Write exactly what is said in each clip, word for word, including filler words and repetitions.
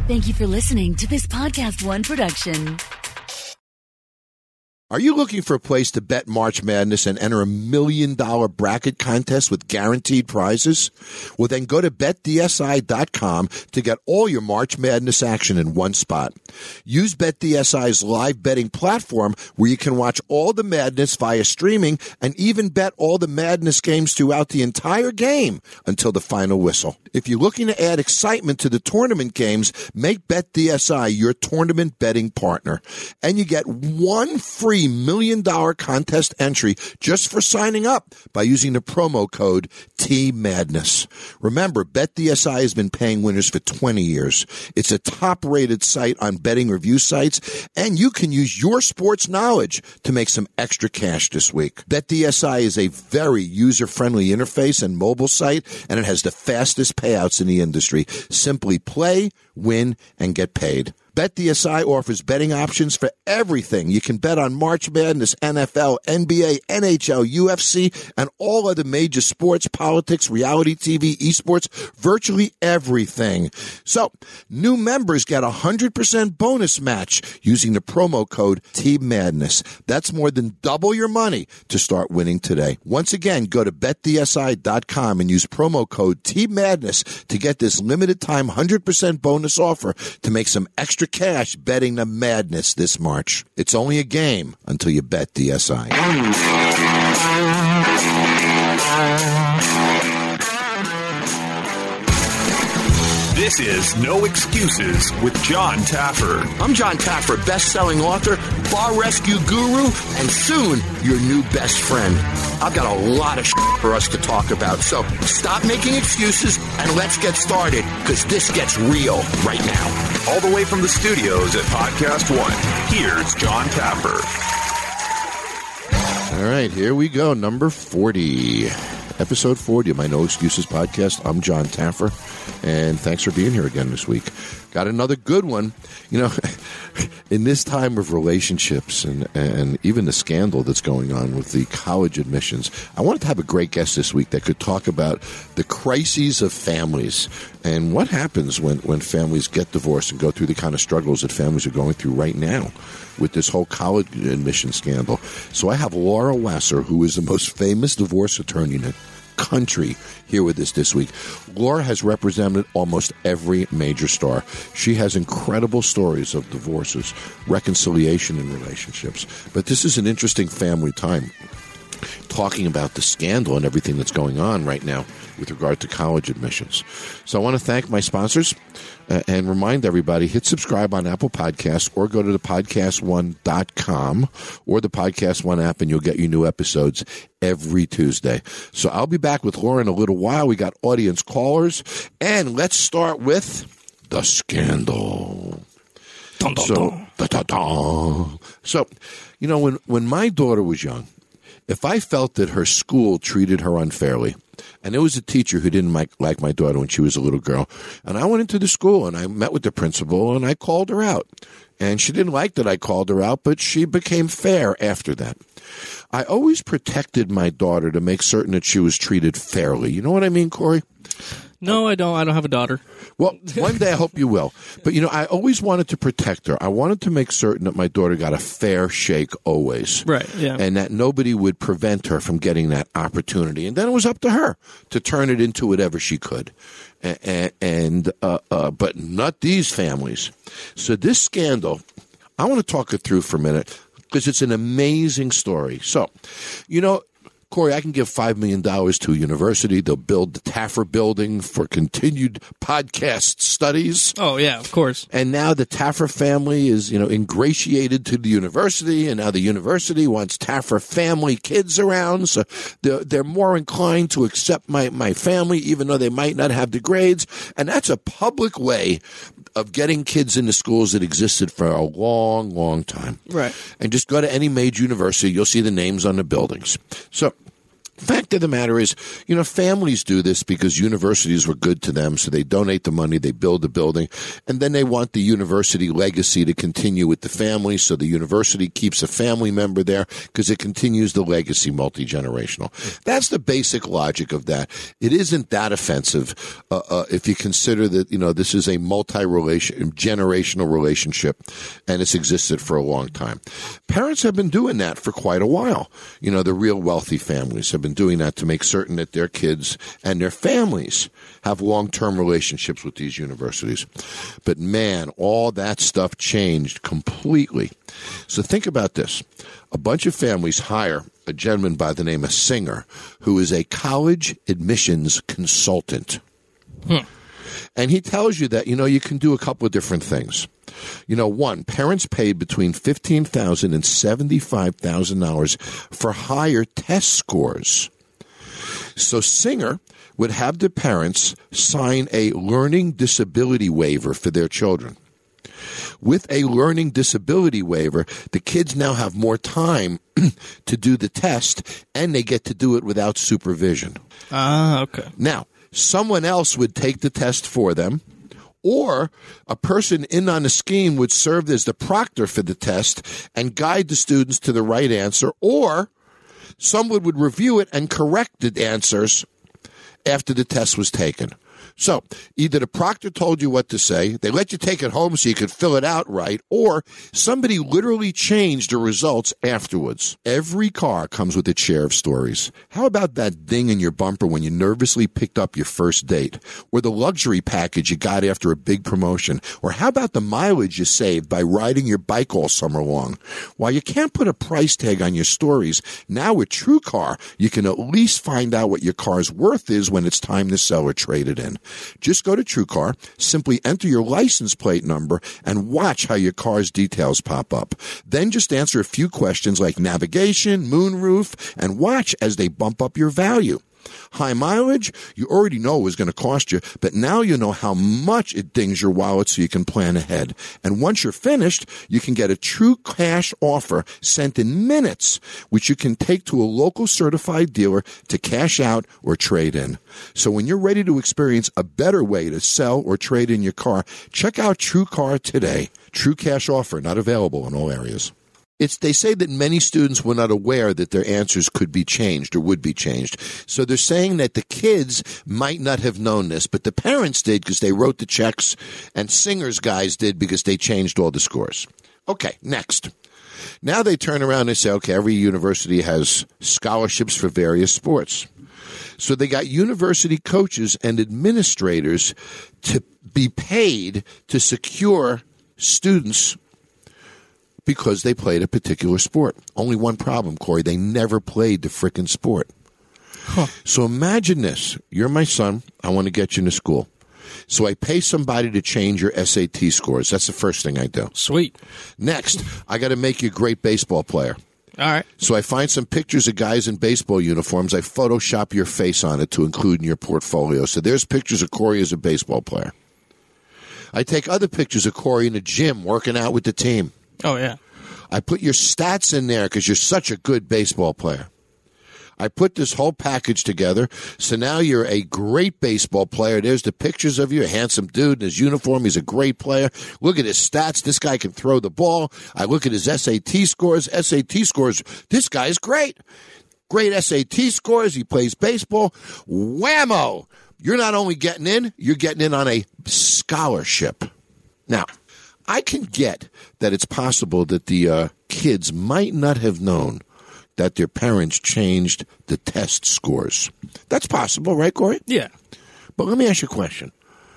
Thank you for listening to this Podcast One production. Are you looking for a place to bet March Madness and enter a million dollar bracket contest with guaranteed prizes? Well, then go to bet D S I dot com to get all your March Madness action in one spot. Use BetDSI's live betting platform where you can watch all the madness via streaming and even bet all the madness games throughout the entire game until the final whistle. If you're looking to add excitement to the tournament games, make BetDSI your tournament betting partner. And you get one free million dollar contest entry just for signing up by using the promo code T Madness. Remember, BetDSI has been paying winners for twenty years. It's a top-rated site on betting review sites, and you can use your sports knowledge to make some extra cash this week. BetDSI is a very user-friendly interface and mobile site, and it has the fastest payouts in the industry. Simply play, win, and get paid. BetDSI offers betting options for everything. You can bet on March Madness, N F L, N B A, N H L, U F C, and all other major sports, politics, reality T V, esports, virtually everything. So, new members get a one hundred percent bonus match using the promo code Team Madness. That's more than double your money to start winning today. Once again, go to bet D S I dot com and use promo code Team Madness to get this limited time one hundred percent bonus offer to make some extra cash betting the madness this March. It's only a game until you bet D S I. This is No Excuses with John Taffer. I'm John Taffer, best-selling author, bar rescue guru, and soon your new best friend. I've got a lot of shit for us to talk about, so stop making excuses and let's get started, because this gets real right now. All the way from the studios at Podcast One, here's John Taffer. All right, here we go, number forty. Episode forty of my No Excuses podcast. I'm John Taffer, and thanks for being here again this week. Got another good one. You know, in this time of relationships and, and even the scandal that's going on with the college admissions, I wanted to have a great guest this week that could talk about the crises of families and what happens when, when families get divorced and go through the kind of struggles that families are going through right now with this whole college admission scandal. So I have Laura Wasser, who is the most famous divorce attorney in the country, here with us this week. Laura has represented almost every major star. She has incredible stories of divorces, reconciliation in relationships. But this is an interesting family time, talking about the scandal and everything that's going on right now with regard to college admissions. So I want to thank my sponsors uh, and remind everybody, hit subscribe on Apple Podcasts or go to the podcast one dot com or the Podcast One app, and you'll get your new episodes every Tuesday. So I'll be back with Laura in a little while. We got audience callers, and let's start with the scandal. Dun, dun, so, dun. Dun, dun, dun. So, you know, when, when my daughter was young, if I felt that her school treated her unfairly, and there was a teacher who didn't like, like my daughter when she was a little girl, and I went into the school and I met with the principal and I called her out. And she didn't like that I called her out, but she became fair after that. I always protected my daughter to make certain that she was treated fairly. You know what I mean, Corey? No, I don't. I don't have a daughter. Well, one day I hope you will. But, you know, I always wanted to protect her. I wanted to make certain that my daughter got a fair shake always. Right, yeah. And that nobody would prevent her from getting that opportunity. And then it was up to her to turn it into whatever she could. And, and uh, uh, but not these families. So this scandal, I want to talk it through for a minute because it's an amazing story. So, you know, Corey, I can give five million dollars to a university. They'll build the Taffer building for continued podcast studies. Oh, yeah, of course. And now the Taffer family is, you know, ingratiated to the university, and now the university wants Taffer family kids around. So they're, they're more inclined to accept my, my family, even though they might not have the grades. And that's a public way of getting kids into schools that existed for a long, long time. Right. And just go to any major university, you'll see the names on the buildings. So Fact of the matter is, you know, families do this because universities were good to them, so they donate the money, they build the building, and then they want the university legacy to continue with the family, so the university keeps a family member there because it continues the legacy multi-generational. That's the basic logic of that. It isn't that offensive uh, uh, if you consider that, you know, this is a multi-relation, generational relationship, and it's existed for a long time. Parents have been doing that for quite a while. You know, the real wealthy families have been doing that to make certain that their kids and their families have long-term relationships with these universities. But man, all that stuff changed completely. So think about this. A bunch of families hire a gentleman by the name of Singer, who is a college admissions consultant. Hmm. And he tells you that, you know, you can do a couple of different things. You know, one, parents paid between fifteen thousand dollars and seventy-five thousand dollars for higher test scores. So Singer would have the parents sign a learning disability waiver for their children. With a learning disability waiver, the kids now have more time to do the test, and they get to do it without supervision. Ah, uh, okay. Now, someone else would take the test for them, or a person in on the scheme would serve as the proctor for the test and guide the students to the right answer, or someone would review it and correct the answers after the test was taken. So either the proctor told you what to say, they let you take it home so you could fill it out right, or somebody literally changed the results afterwards. Every car comes with its share of stories. How about that ding in your bumper when you nervously picked up your first date? Or the luxury package you got after a big promotion? Or how about the mileage you saved by riding your bike all summer long? While you can't put a price tag on your stories, now with TrueCar, you can at least find out what your car's worth is when it's time to sell or trade it in. Just go to TrueCar, simply enter your license plate number, and watch how your car's details pop up. Then just answer a few questions like navigation, moonroof, and watch as they bump up your value. High mileage, you already know it was going to cost you, but now you know how much it dings your wallet so you can plan ahead. And once you're finished, you can get a true cash offer sent in minutes, which you can take to a local certified dealer to cash out or trade in. So when you're ready to experience a better way to sell or trade in your car, check out TrueCar today. True cash offer, not available in all areas. It's, they say that many students were not aware that their answers could be changed or would be changed. So they're saying that the kids might not have known this, but the parents did because they wrote the checks, and Singer's guys did because they changed all the scores. Okay, next. Now they turn around and say, okay, every university has scholarships for various sports. So they got university coaches and administrators to be paid to secure students because they played a particular sport. Only one problem, Corey. They never played the frickin' sport. Huh. So imagine this. You're my son. I want to get you into school. So I pay somebody to change your S A T scores. That's the first thing I do. Sweet. Next, I got to make you a great baseball player. All right. So I find some pictures of guys in baseball uniforms. I Photoshop your face on it to include in your portfolio. So there's pictures of Corey as a baseball player. I take other pictures of Corey in the gym working out with the team. Oh, yeah. I put your stats in there because you're such a good baseball player. I put this whole package together, so now you're a great baseball player. There's the pictures of you, a handsome dude in his uniform. He's a great player. Look at his stats. This guy can throw the ball. I look at his S A T scores. S A T scores, this guy's great. Great S A T scores. He plays baseball. Whammo! You're not only getting in, you're getting in on a scholarship. Now, I can get that it's possible that the uh, kids might not have known that their parents changed the test scores. That's possible, right, Corey? Yeah. But let me ask you a question.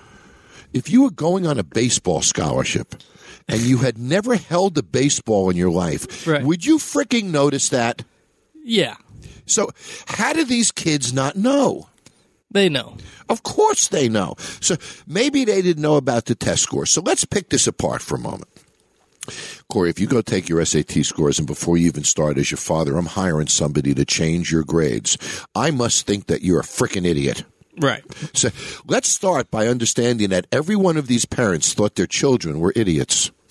If you were going on a baseball scholarship and you had never held a baseball in your life, right. would you freaking notice that? Yeah. So how do these kids not know? They know. Of course they know. So maybe they didn't know about the test scores. So let's pick this apart for a moment. Corey, if you go take your S A T scores and before you even start as your father, I'm hiring somebody to change your grades, I must think that you're a freaking idiot. Right. So let's start by understanding that every one of these parents thought their children were idiots.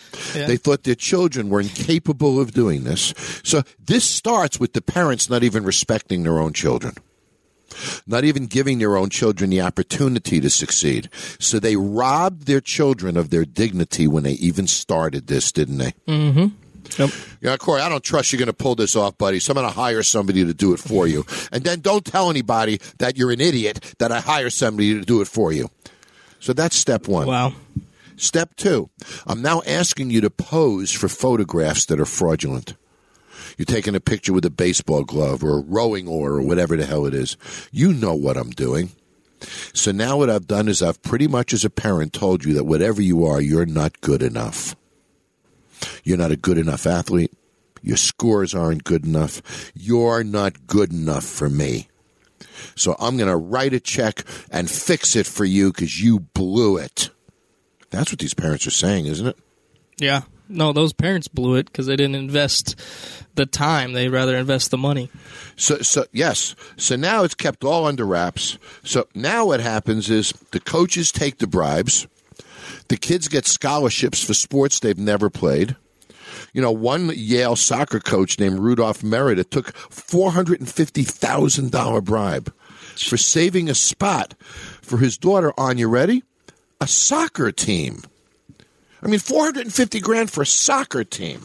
Yeah. They thought their children were incapable of doing this. So this starts with the parents not even respecting their own children, not even giving their own children the opportunity to succeed. So they robbed their children of their dignity when they even started this, didn't they? Mm-hmm. Yep. Yeah, Corey, I don't trust you're going to pull this off, buddy. So I'm going to hire somebody to do it for you. And then don't tell anybody that you're an idiot, that I hire somebody to do it for you. So that's step one. Wow. Step two, I'm now asking you to pose for photographs that are fraudulent. You're taking a picture with a baseball glove or a rowing oar or whatever the hell it is. You know what I'm doing. So now what I've done is I've pretty much as a parent told you that whatever you are, you're not good enough. You're not a good enough athlete. Your scores aren't good enough. You're not good enough for me. So I'm going to write a check and fix it for you because you blew it. That's what these parents are saying, isn't it? Yeah. No, those parents blew it because they didn't invest the time. They'd rather invest the money. So, so yes. So now it's kept all under wraps. So now what happens is the coaches take the bribes. The kids get scholarships for sports they've never played. You know, one Yale soccer coach named Rudolph Merida took four hundred fifty thousand dollars bribe for saving a spot for his daughter on, you ready? A soccer team. I mean, four hundred fifty grand for a soccer team.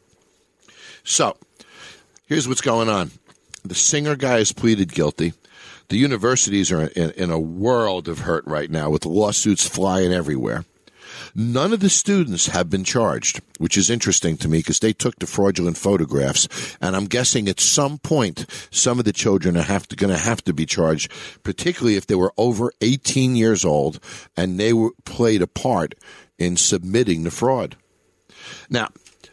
So, here's what's going on. The Singer guy has pleaded guilty. The universities are in, in a world of hurt right now with lawsuits flying everywhere. None of the students have been charged, which is interesting to me because they took the fraudulent photographs, and I'm guessing at some point some of the children are have to, going to have to be charged, particularly if they were over eighteen years old and they were, played a part in submitting the fraud. Now,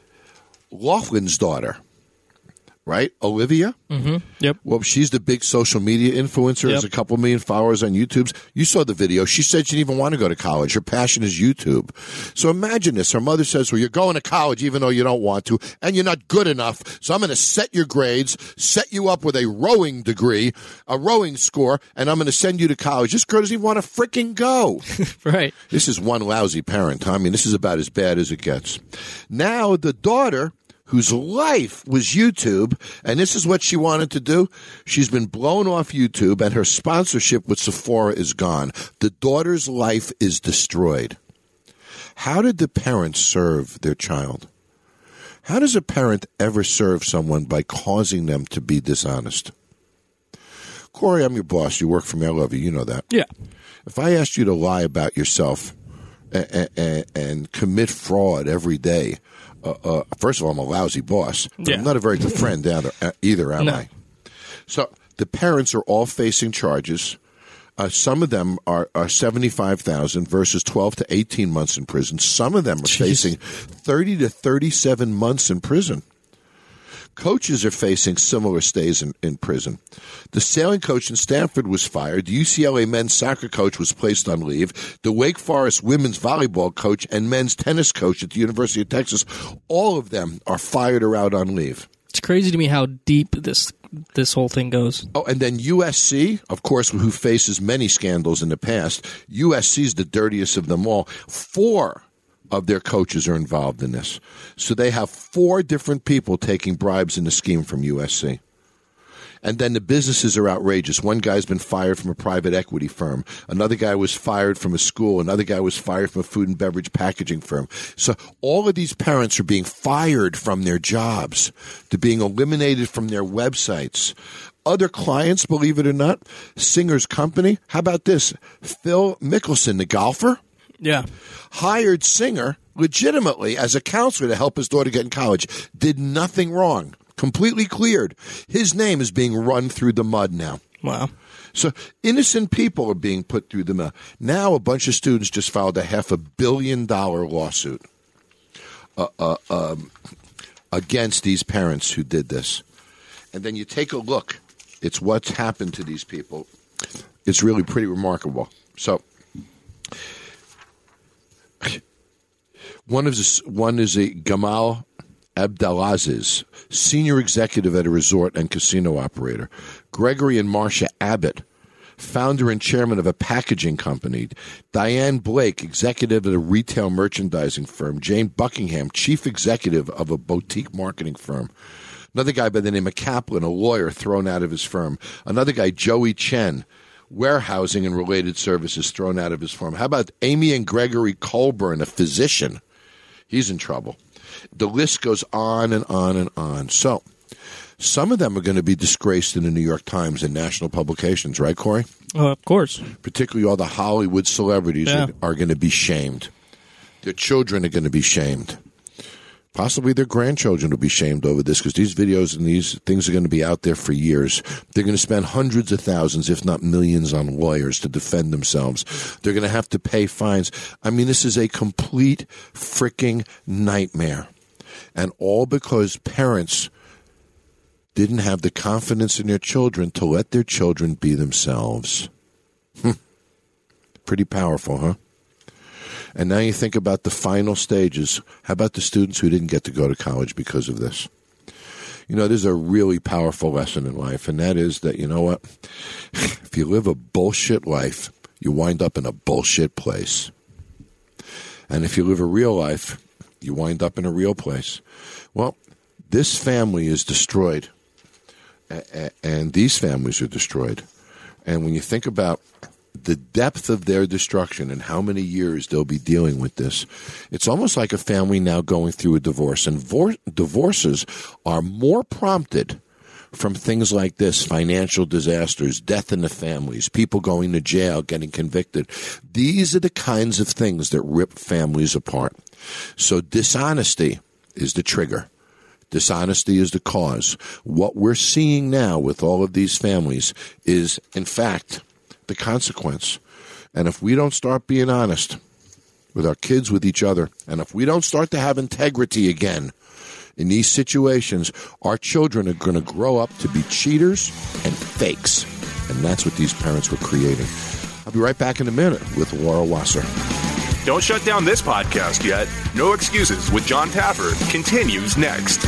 Laughlin's daughter, right, Olivia? Mm-hmm. Yep. Well, she's the big social media influencer. Yep. Has a couple million followers on YouTube. You saw the video. She said she didn't even want to go to college. Her passion is YouTube. So imagine this. Her mother says, well, you're going to college even though you don't want to, and you're not good enough. So I'm going to set your grades, set you up with a rowing degree, a rowing score, and I'm going to send you to college. This girl doesn't even want to freaking go. Right. This is one lousy parent. I mean, this is about as bad as it gets. Now the daughter, whose life was YouTube, and this is what she wanted to do. She's been blown off YouTube, and her sponsorship with Sephora is gone. The daughter's life is destroyed. How did the parents serve their child? How does a parent ever serve someone by causing them to be dishonest? Corey, I'm your boss. You work for me. I love you. You know that. Yeah. If I asked you to lie about yourself and, and, and commit fraud every day, Uh, uh, first of all, I'm a lousy boss. But Yeah. I'm not a very good friend either, either am No. I? So the parents are all facing charges. Uh, some of them are, are seventy-five thousand dollars versus twelve to eighteen months in prison. Some of them are Jeez. facing thirty to thirty-seven months in prison. Coaches are facing similar stays in, in prison. The sailing coach in Stanford was fired. The U C L A men's soccer coach was placed on leave. The Wake Forest women's volleyball coach and men's tennis coach at the University of Texas, all of them are fired or out on leave. It's crazy to me how deep this this whole thing goes. Oh, and then U S C, of course, who faces many scandals in the past. U S C is the dirtiest of them all. Four of their coaches are involved in this. So they have four different people taking bribes in the scheme from U S C. And then the businesses are outrageous. One guy's been fired from a private equity firm. Another guy was fired from a school. Another guy was fired from a food and beverage packaging firm. So all of these parents are being fired from their jobs. They're being eliminated from their websites. Other clients, believe it or not, Singer's company. How about this? Phil Mickelson, the golfer, Yeah. hired Singer legitimately as a counselor to help his daughter get in college. Did nothing wrong. Completely cleared. His name is being run through the mud now. Wow. So innocent people are being put through the mud. Now a bunch of students just filed a half a billion dollar lawsuit uh, uh, um, against these parents who did this. And then you take a look. It's what's happened to these people. It's really pretty remarkable. So one is a, one is a Gamal Abdelaziz, senior executive at a resort and casino operator. Gregory and Marcia Abbott, founder and chairman of a packaging company. Diane Blake, executive at a retail merchandising firm. Jane Buckingham, chief executive of a boutique marketing firm. Another guy by the name of Kaplan, a lawyer thrown out of his firm. Another guy, Joey Chen, warehousing and related services, thrown out of his firm. How about Amy and Gregory Colburn, a physician? He's in trouble. The list goes on and on and on. So some of them are going to be disgraced in the New York Times and national publications, right, Corey? Oh, of course. Particularly all the Hollywood celebrities Yeah. are, are going to be shamed. Their children are going to be shamed. Possibly their grandchildren will be shamed over this because these videos and these things are going to be out there for years. They're going to spend hundreds of thousands, if not millions, on lawyers to defend themselves. They're going to have to pay fines. I mean, this is a complete freaking nightmare. And all because parents didn't have the confidence in their children to let their children be themselves. Hm. Pretty powerful, huh? And now you think about the final stages. How about the students who didn't get to go to college because of this? You know, there's a really powerful lesson in life, and that is that, you know what? If you live a bullshit life, you wind up in a bullshit place. And if you live a real life, you wind up in a real place. Well, this family is destroyed, and these families are destroyed. And when you think about the depth of their destruction and how many years they'll be dealing with this, it's almost like a family now going through a divorce. And vor- divorces are more prompted from things like this: financial disasters, death in the families, people going to jail, getting convicted. These are the kinds of things that rip families apart. So dishonesty is the trigger. Dishonesty is the cause. What we're seeing now with all of these families is, in fact, the consequence. And if we don't start being honest with our kids, with each other, and if we don't start to have integrity again in these situations, our children are going to grow up to be cheaters and fakes. And that's what these parents were creating. I'll be right back in a minute with Laura Wasser. Don't shut down this podcast yet. No Excuses with John Taffer continues next.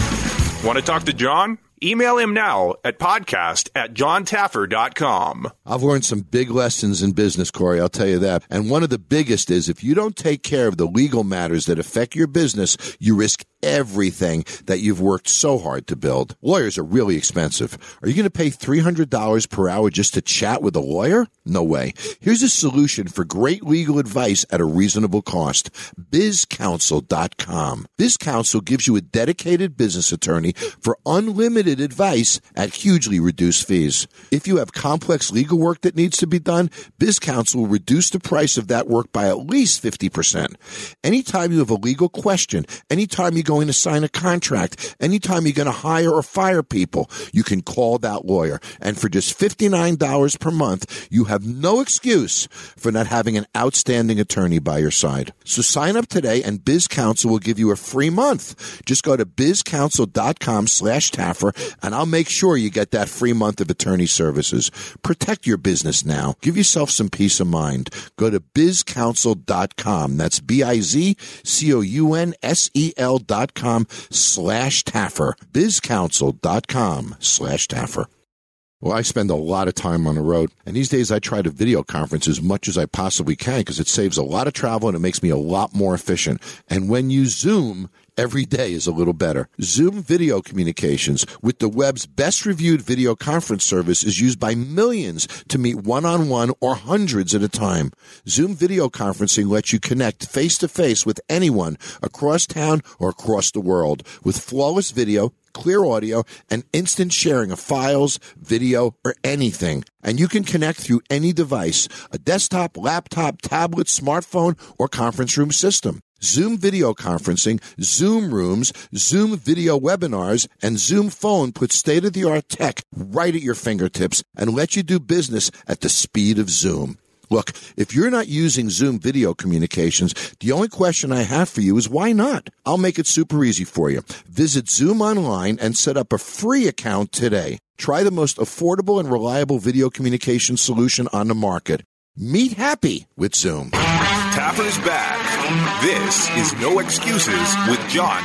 Want to talk to John? Email him now at podcast at john taffer dot com. I've learned some big lessons in business, Corey, I'll tell you that. And one of the biggest is if you don't take care of the legal matters that affect your business, you risk everything that you've worked so hard to build. Lawyers are really expensive. Are you going to pay three hundred dollars per hour just to chat with a lawyer? No way. Here's a solution for great legal advice at a reasonable cost. biz counsel dot com. BizCounsel gives you a dedicated business attorney for unlimited advice at hugely reduced fees. If you have complex legal work that needs to be done, BizCounsel will reduce the price of that work by at least fifty percent. Anytime you have a legal question, anytime you're going to sign a contract, anytime you're going to hire or fire people, you can call that lawyer. And for just fifty-nine dollars per month, you have no excuse for not having an outstanding attorney by your side. So sign up today and BizCounsel will give you a free month. Just go to biz counsel dot com slash Taffer and I'll make sure you get that free month of attorney services. Protect your business now. Give yourself some peace of mind. Go to biz counsel dot com. That's B I Z C O U N S E L dot com slash Taffer. biz counsel dot com slash Taffer. Well, I spend a lot of time on the road, and these days I try to video conference as much as I possibly can because it saves a lot of travel and it makes me a lot more efficient. And when you Zoom, every day is a little better. Zoom Video Communications, with the web's best-reviewed video conference service, is used by millions to meet one-on-one or hundreds at a time. Zoom Video Conferencing lets you connect face-to-face with anyone across town or across the world with flawless video, clear audio, and instant sharing of files, video, or anything. And you can connect through any device, a desktop, laptop, tablet, smartphone, or conference room system. Zoom Video Conferencing, Zoom Rooms, Zoom Video Webinars, and Zoom Phone put state-of-the-art tech right at your fingertips and let you do business at the speed of Zoom. Look, if you're not using Zoom Video Communications, the only question I have for you is why not? I'll make it super easy for you. Visit Zoom online and set up a free account today. Try the most affordable and reliable video communication solution on the market. Meet happy with Zoom. Taffer's back. This is No Excuses with John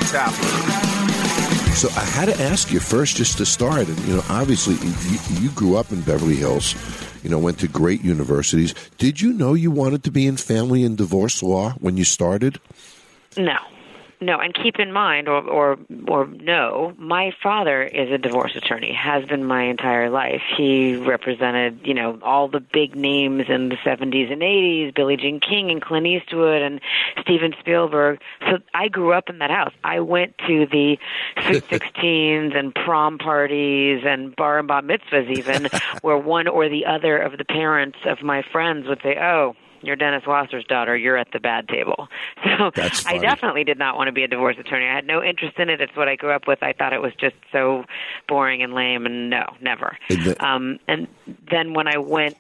Taffer. So I had to ask you first just to start. And, you know, obviously you, you grew up in Beverly Hills. you know, went to great universities. Did you know you wanted to be in family and divorce law when you started? No. No, and keep in mind, or, or or no, my father is a divorce attorney, has been my entire life. He represented, you know, all the big names in the seventies and eighties, Billie Jean King and Clint Eastwood and Steven Spielberg. So I grew up in that house. I went to the Sweet Sixteens and prom parties and bar and bat mitzvahs even, where one or the other of the parents of my friends would say, oh, you're Dennis Wasser's daughter, you're at the bad table. So That's I funny. definitely did not want to be a divorce attorney. I had no interest in it. It's what I grew up with. I thought it was just so boring and lame, and no, never. And the- Um, and then when I went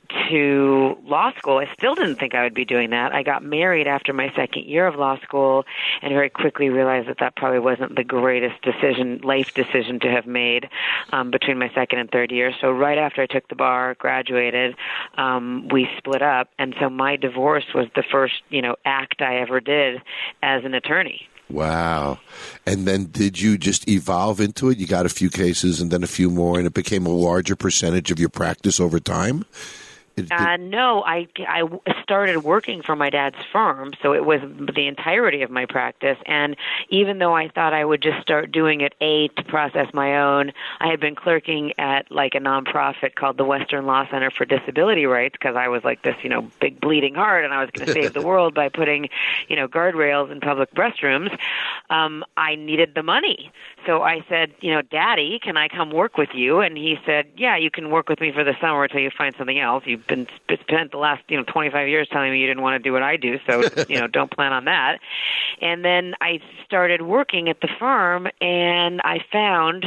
to law school, I still didn't think I would be doing that. I got married after my second year of law school and very quickly realized that that probably wasn't the greatest decision, life decision to have made um, between my second and third year. So right after I took the bar, graduated, um, we split up. And so my divorce was the first, you know, act I ever did as an attorney. Wow. And then did you just evolve into it? You got a few cases and then a few more, and it became a larger percentage of your practice over time? It, Uh, no, I, I started working for my dad's firm, so it was the entirety of my practice. And even though I thought I would just start doing it, A, to process my own, I had been clerking at like a nonprofit called the Western Law Center for Disability Rights because I was like this, you know, big bleeding heart, and I was going to save the world by putting, you know, guardrails in public restrooms. Um, I needed the money. So I said, you know, Daddy, can I come work with you? And he said, yeah, you can work with me for the summer until you find something else. You've been spent the last, you know, twenty-five years telling me you didn't want to do what I do, so, you know, don't plan on that. And then I started working at the firm, and I found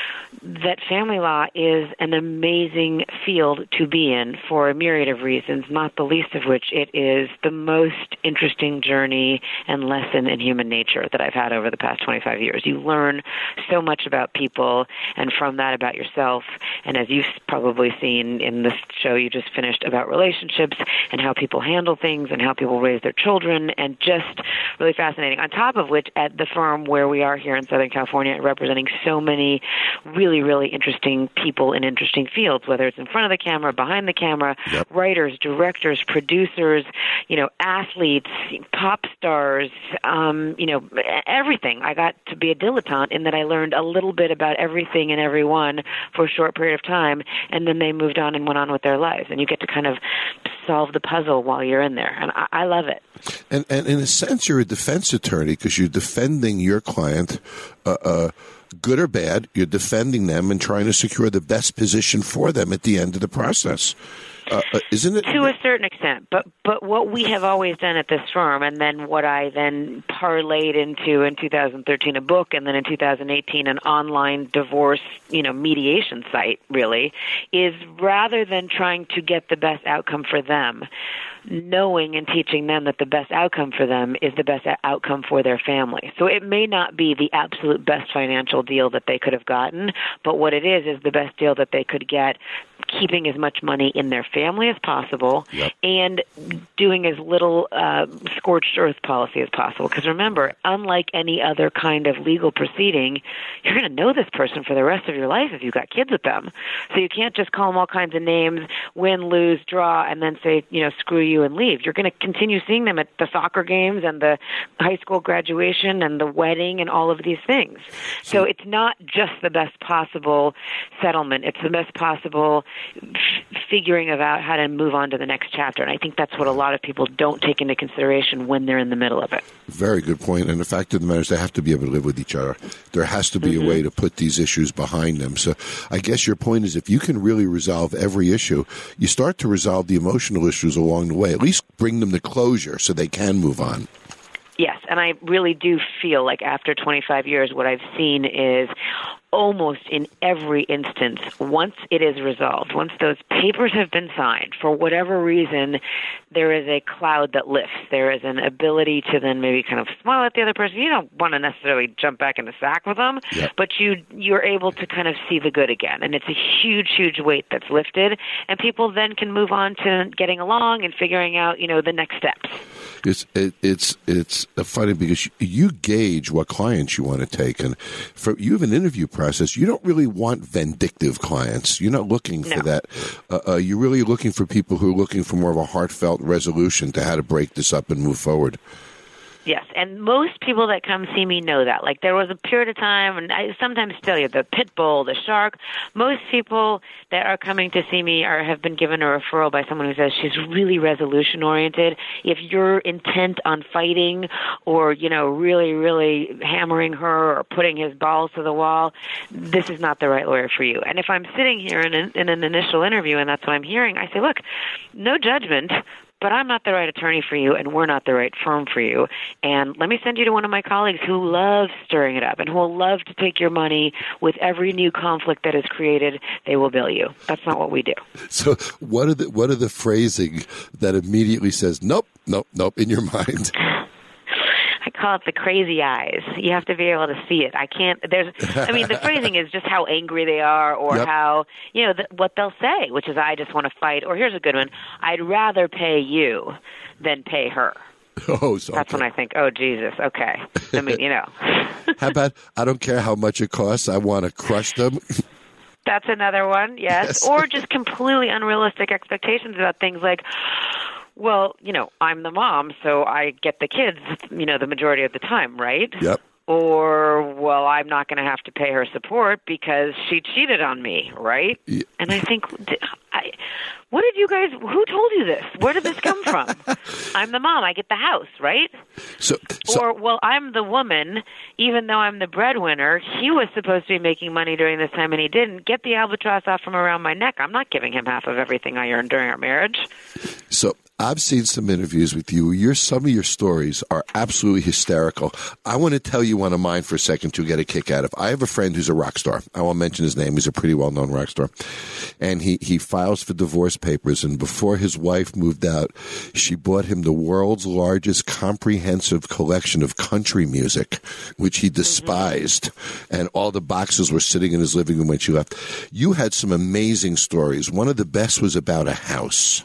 that family law is an amazing field to be in for a myriad of reasons, not the least of which it is the most interesting journey and lesson in human nature that I've had over the past twenty-five years. You learn so much about people, and from that about yourself, and as you've probably seen in this show you just finished about relationships and how people handle things and how people raise their children, and just really fascinating. On top of which, at the firm where we are here in Southern California, representing so many really, really interesting people in interesting fields, whether it's in front of the camera, behind the camera, Yep. writers, directors, producers, you know, athletes, pop stars, um, you know, everything. I got to be a dilettante in that I learned a little bit about everything and everyone for a short period of time, and then they moved on and went on with their lives. And you get to kind of solve the puzzle while you're in there. And I, I love it. And, and in a sense, you're a defense attorney because you're defending your client, uh, uh, good or bad. You're defending them and trying to secure the best position for them at the end of the process. Uh, uh, isn't it? To a certain extent, but but what we have always done at this firm, and then what I then parlayed into in two thousand thirteen a book, and then in two thousand eighteen an online divorce, you know, mediation site, really, is rather than trying to get the best outcome for them, knowing and teaching them that the best outcome for them is the best outcome for their family. So it may not be the absolute best financial deal that they could have gotten, but what it is is the best deal that they could get, keeping as much money in their family as possible, Yep. and doing as little uh, scorched earth policy as possible. Because remember, unlike any other kind of legal proceeding, you're going to know this person for the rest of your life if you've got kids with them. So you can't just call them all kinds of names, win, lose, draw, and then say, you know, screw you and leave. You're going to continue seeing them at the soccer games and the high school graduation and the wedding and all of these things. So it's not just the best possible settlement. It's the best possible f- figuring out how to move on to the next chapter. And I think that's what a lot of people don't take into consideration when they're in the middle of it. Very good point. And the fact of the matter is they have to be able to live with each other. There has to be Mm-hmm. a way to put these issues behind them. So I guess your point is if you can really resolve every issue, you start to resolve the emotional issues along the way, at least bring them to closure so they can move on. Yes, and I really do feel like after twenty-five years, what I've seen is almost in every instance, once it is resolved, once those papers have been signed, for whatever reason, there is a cloud that lifts. There is an ability to then maybe kind of smile at the other person. You don't want to necessarily jump back in the sack with them, yep. but you, you're able to kind of see the good again. And it's a huge, huge weight that's lifted, and people then can move on to getting along and figuring out, you know, the next steps. It's it, it's it's funny because you gauge what clients you want to take, and for you have an interview process. You don't really want vindictive clients. You're not looking for No. that. Uh, uh, you're really looking for people who are looking for more of a heartfelt resolution to how to break this up and move forward. Yes, and most people that come see me know that. Like, there was a period of time, and I sometimes tell you, the pit bull, the shark, most people that are coming to see me are have been given a referral by someone who says she's really resolution-oriented. If you're intent on fighting or, you know, really, really hammering her or putting his balls to the wall, this is not the right lawyer for you. And if I'm sitting here in an, in an initial interview and that's what I'm hearing, I say, look, no judgment, but I'm not the right attorney for you, and we're not the right firm for you. And let me send you to one of my colleagues who loves stirring it up and who will love to take your money with every new conflict that is created. They will bill you. That's not what we do. So what are the what are the phrasing that immediately says, nope, nope, nope, in your mind? I call it the crazy eyes. You have to be able to see it. I can't, there's, I mean, the phrasing is just how angry they are or Yep. how, you know, th- what they'll say, which is, I just want to fight. Or here's a good one. I'd rather pay you than pay her. Oh, so That's okay. when I think, oh, Jesus, okay. I mean, you know. How about, I don't care how much it costs, I want to crush them? That's another one, yes. Yes. Or just completely unrealistic expectations about things like, well, you know, I'm the mom, so I get the kids, you know, the majority of the time, right? Yep. Or, well, I'm not going to have to pay her support because she cheated on me, right? Yeah. And I think, I, what did you guys, who told you this? Where did this come from? I'm the mom, I get the house, right? So, so Or, well, I'm the woman, even though I'm the breadwinner, he was supposed to be making money during this time and he didn't. Get the albatross off from around my neck. I'm not giving him half of everything I earned during our marriage. So I've seen some interviews with you. Your some of your stories are absolutely hysterical. I want to tell you one of mine for a second to get a kick out of. I have a friend who's a rock star. I won't mention his name. He's a pretty well-known rock star. And he, he files for divorce papers. And before his wife moved out, she bought him the world's largest comprehensive collection of country music, which he despised. Mm-hmm. And all the boxes were sitting in his living room when she left. You had some amazing stories. One of the best was about a house,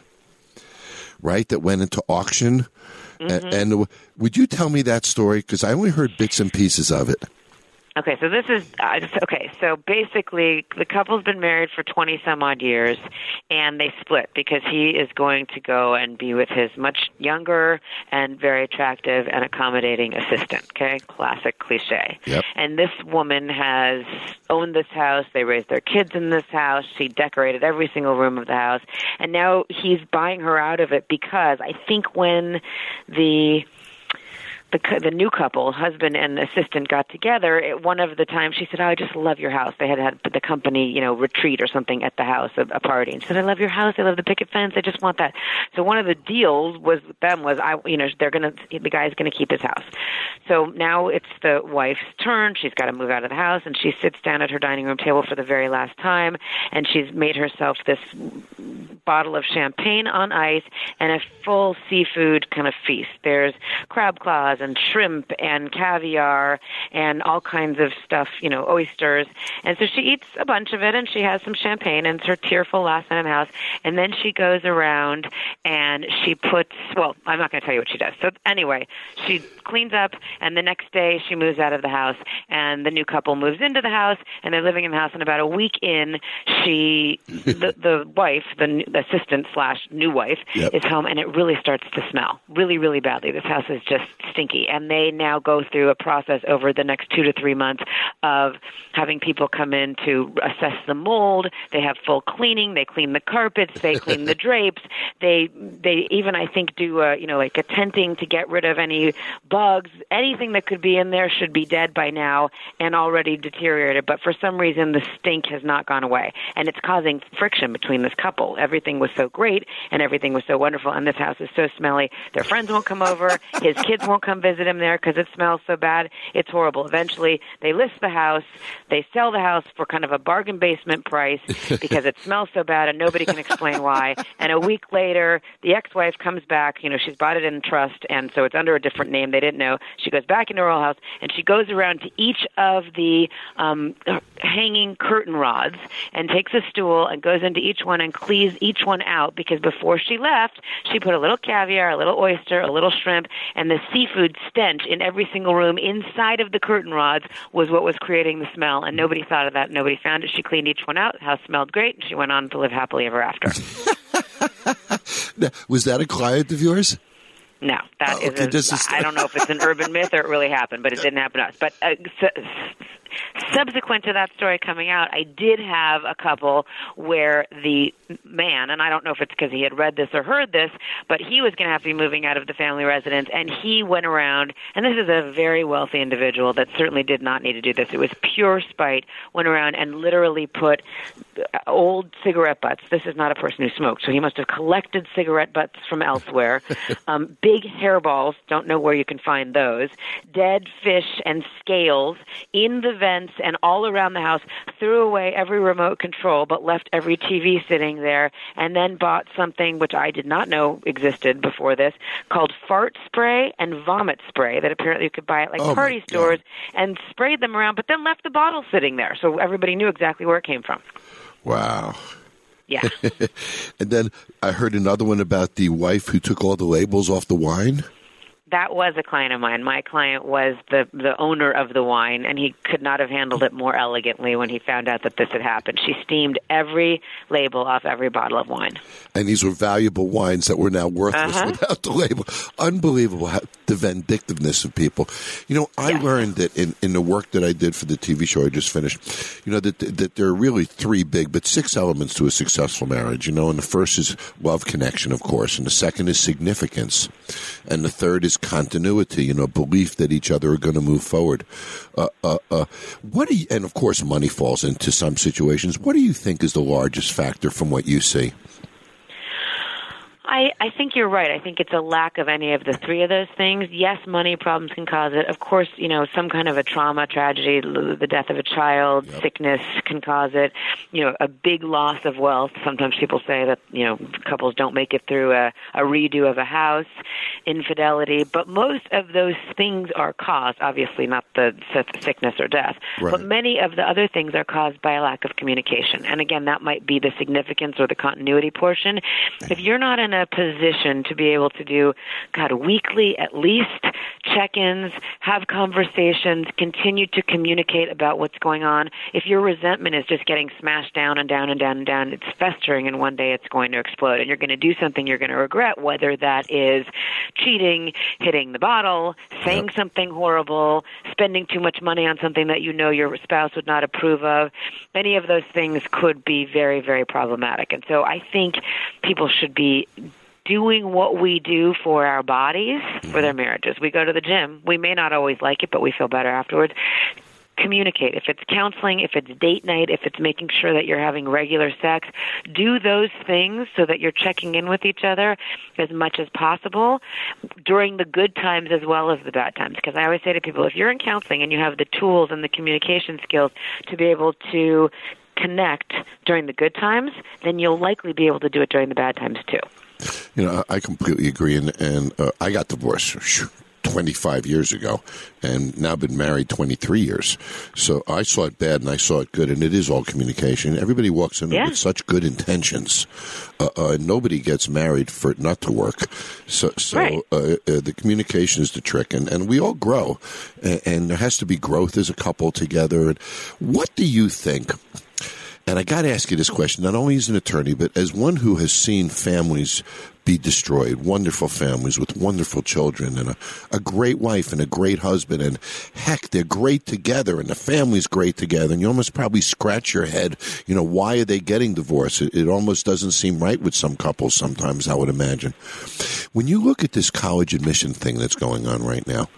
right, that went into auction. Mm-hmm. And, and would you tell me that story? Because I only heard bits and pieces of it. Okay, so this is uh, okay. So basically, the couple's been married for twenty some odd years, and they split because he is going to go and be with his much younger and very attractive and accommodating assistant. Okay, classic cliche. Yep. And this woman has owned this house. They raised their kids in this house. She decorated every single room of the house, and now he's buying her out of it because I think when the The, the new couple, husband and assistant, got together, at one of the times she said, oh, I just love your house. They had had the company, you know, retreat or something at the house, a, a party. And she said, I love your house. I love the picket fence. I just want that. So one of the deals was with them was, I, you know, they're going to, the guy's going to keep his house. So now it's the wife's turn. She's got to move out of the house, and she sits down at her dining room table for the very last time, and she's made herself this bottle of champagne on ice and a full seafood kind of feast. There's crab claws and shrimp and caviar and all kinds of stuff, you know, oysters. And so she eats a bunch of it, and she has some champagne, and it's her tearful last night in the house. And then she goes around and she puts, well, I'm not going to tell you what she does. So anyway, she cleans up, and the next day she moves out of the house, and the new couple moves into the house, and they're living in the house. And about a week in, she, the, the wife, the, the assistant slash new wife, yep. is home, and it really starts to smell really, really badly. This house is just stinky. And they now go through a process over the next two to three months of having people come in to assess the mold. They have full cleaning. They clean the carpets. They clean the drapes. They they even, I think, do, a, you know, like a tenting to get rid of any bugs. anything that could be in there should be dead by now and already deteriorated. But for some reason, the stink has not gone away, and it's causing friction between this couple. Everything was so great, and everything was so wonderful, and this house is so smelly. Their friends won't come over. His kids won't come visit him there because it smells so bad. It's horrible. Eventually, they list the house. They sell the house for kind of a bargain basement price because it smells so bad, and nobody can explain why. And a week later, the ex-wife comes back. You know, she's bought it in trust, and so it's under a different name. They didn't know. She goes back into her old house, and she goes around to each of the um, hanging curtain rods and takes a stool and goes into each one and cleaves each one out, because before she left, she put a little caviar, a little oyster, a little shrimp, and the seafood stench in every single room inside of the curtain rods was what was creating the smell, and nobody thought of that. Nobody found it. She cleaned each one out. The house smelled great, and she went on to live happily ever after. Was that a client of yours? No, that oh, okay, is, a, is... I don't know if it's an urban myth or it really happened, but it didn't happen to us. But uh, so, subsequent to that story coming out, I did have a couple where the man, and I don't know if it's because he had read this or heard this, but he was going to have to be moving out of the family residence, and he went around, and this is a very wealthy individual that certainly did not need to do this. It was pure spite, went around and literally put old cigarette butts. This is not a person who smoked, so he must have collected cigarette butts from elsewhere. um, big hairballs, don't know where you can find those, dead fish and scales in the vents and all around the house, threw away every remote control but left every T V sitting there, and then bought something which I did not know existed before this called fart spray and vomit spray that apparently you could buy at like oh party stores, and sprayed them around, but then left the bottle sitting there so everybody knew exactly where it came from. Wow. Yeah. And then I heard another one about the wife who took all the labels off the wine. That was a client of mine. My client was the the owner of the wine, and he could not have handled it more elegantly when he found out that this had happened. She steamed every label off every bottle of wine. And these were valuable wines that were now worthless uh-huh. without the label. Unbelievable, how, the vindictiveness of people. You know, I yes. learned that in, in the work that I did for the T V show I just finished, you know, that, that there are really three big, but six elements to a successful marriage, you know, and the first is love connection, of course, and the second is significance, and the third is continuity, you know, belief that each other are going to move forward. Uh, uh, uh, what do you, and of course money falls into some situations. What do you think is the largest factor from what you see? I, I think you're right. I think it's a lack of any of the three of those things. Yes, money problems can cause it. Of course, you know, some kind of a trauma, tragedy, the death of a child, yep. sickness can cause it. You know, a big loss of wealth. Sometimes people say that, you know, couples don't make it through a, a redo of a house, infidelity. But most of those things are caused, obviously not the sickness or death, right. but many of the other things are caused by a lack of communication. And again, that might be the significance or the continuity portion. If you're not in a position to be able to do, God, weekly at least check-ins, have conversations, continue to communicate about what's going on. If your resentment is just getting smashed down and down and down and down, it's festering, and one day it's going to explode, and you're going to do something you're going to regret, whether that is cheating, hitting the bottle, saying yep. something horrible, spending too much money on something that you know your spouse would not approve of. Any of those things could be very, very problematic. And so I think people should be doing what we do for our bodies, for their marriages. We go to the gym. We may not always like it, but we feel better afterwards. Communicate. If it's counseling, if it's date night, if it's making sure that you're having regular sex, do those things so that you're checking in with each other as much as possible during the good times as well as the bad times. Because I always say to people, if you're in counseling and you have the tools and the communication skills to be able to connect during the good times, then you'll likely be able to do it during the bad times too. You know, I completely agree, and, and uh, I got divorced twenty-five years ago, and now been married twenty-three years. So I saw it bad, and I saw it good, and it is all communication. Everybody walks in yeah. with such good intentions. Uh, uh, nobody gets married for it not to work. So, so right. uh, uh, the communication is the trick, and, and we all grow, and, and there has to be growth as a couple together. And what do you think? And I got to ask you this question, not only as an attorney, but as one who has seen families be destroyed, wonderful families with wonderful children and a, a great wife and a great husband. And heck, they're great together and the family's great together. And you almost probably scratch your head, you know, why are they getting divorced? It, it almost doesn't seem right with some couples sometimes, I would imagine. When you look at this college admission thing that's going on right now,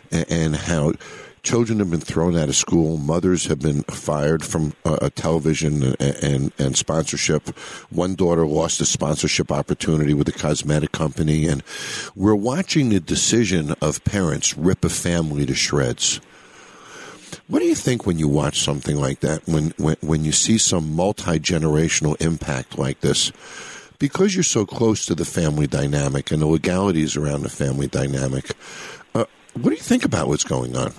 and, and how children have been thrown out of school. Mothers have been fired from uh, television and, and, and sponsorship. One daughter lost a sponsorship opportunity with a cosmetic company. And we're watching the decision of parents rip a family to shreds. What do you think when you watch something like that, when, when, when you see some multi-generational impact like this? Because you're so close to the family dynamic and the legalities around the family dynamic, uh, what do you think about what's going on?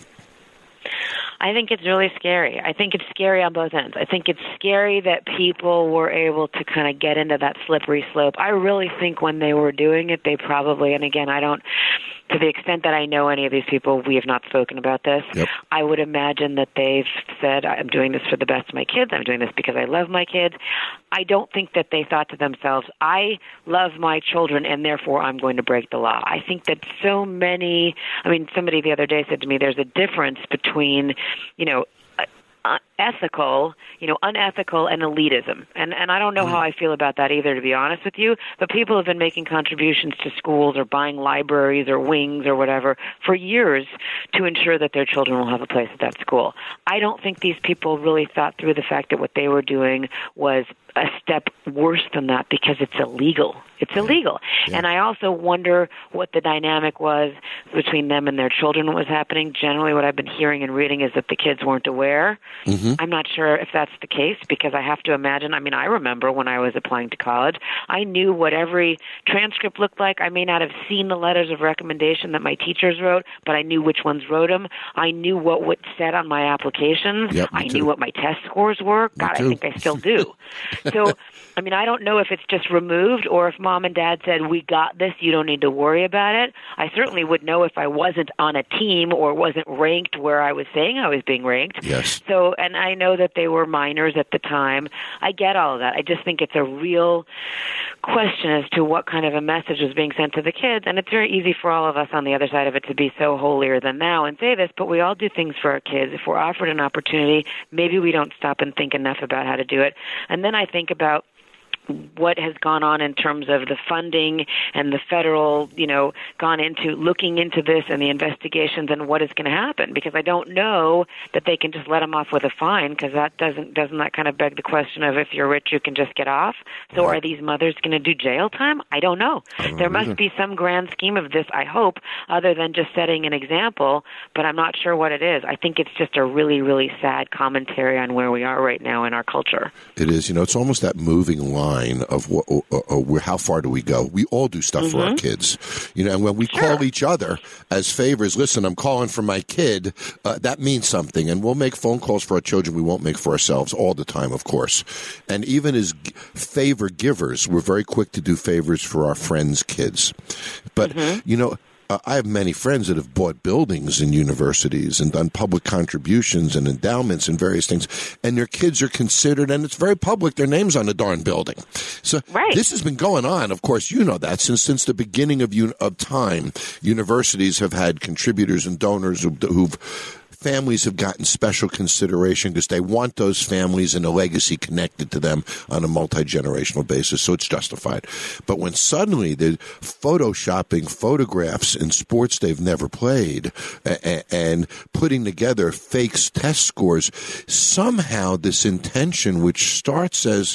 I think it's really scary. I think it's scary on both ends. I think it's scary that people were able to kind of get into that slippery slope. I really think when they were doing it, they probably, and again, I don't, to the extent that I know any of these people, we have not spoken about this. Yep. I would imagine that they've said, I'm doing this for the best of my kids. I'm doing this because I love my kids. I don't think that they thought to themselves, I love my children and therefore I'm going to break the law. I think that so many, I mean, somebody the other day said to me, there's a difference between, you know, Uh, ethical, you know, unethical and elitism. And and I don't know how I feel about that either, to be honest with you, but people have been making contributions to schools or buying libraries or wings or whatever for years to ensure that their children will have a place at that school. I don't think these people really thought through the fact that what they were doing was a step worse than that because it's illegal. It's illegal. Yeah. And I also wonder what the dynamic was between them and their children, what was happening. Generally, what I've been hearing and reading is that the kids weren't aware. Mm-hmm. I'm not sure if that's the case because I have to imagine, I mean, I remember when I was applying to college, I knew what every transcript looked like. I may not have seen the letters of recommendation that my teachers wrote, but I knew which ones wrote them. I knew what was said on my applications. Yep, I too. knew what my test scores were. God, I think I still do. So, I mean, I don't know if it's just removed or if mom and dad said, we got this, you don't need to worry about it. I certainly would know if I wasn't on a team or wasn't ranked where I was saying I was being ranked. Yes. So, and I know that they were minors at the time. I get all of that. I just think it's a real question as to what kind of a message was being sent to the kids. And it's very easy for all of us on the other side of it to be so holier than thou and say this, but we all do things for our kids. If we're offered an opportunity, maybe we don't stop and think enough about how to do it. And then I think about what has gone on in terms of the funding and the federal, you know, gone into looking into this and the investigations and what is going to happen, because I don't know that they can just let them off with a fine, because that doesn't, doesn't that kind of beg the question of if you're rich, you can just get off? So are these mothers going to do jail time? I don't know. Don't there must either. be some grand scheme of this, I hope, other than just setting an example, but I'm not sure what it is. I think it's just a really, really sad commentary on where we are right now in our culture. It is. You know, it's almost that moving line of what, uh, uh, how far do we go? We all do stuff mm-hmm. for our kids, you know. And when we sure. call each other as favors, listen, I'm calling for my kid. Uh, that means something, and we'll make phone calls for our children. We won't make for ourselves all the time, of course. And even as g- favor givers, we're very quick to do favors for our friends' kids. But mm-hmm. you know. Uh, I have many friends that have bought buildings in universities and done public contributions and endowments and various things, and their kids are considered, and it's very public, their name's on the darn building. So right. this has been going on, of course, you know that, since since the beginning of, un- of time. Universities have had contributors and donors who, who've families have gotten special consideration because they want those families and a legacy connected to them on a multi-generational basis, so it's justified. But when suddenly they're photoshopping photographs in sports they've never played and, and putting together fake test scores, somehow this intention, which starts as,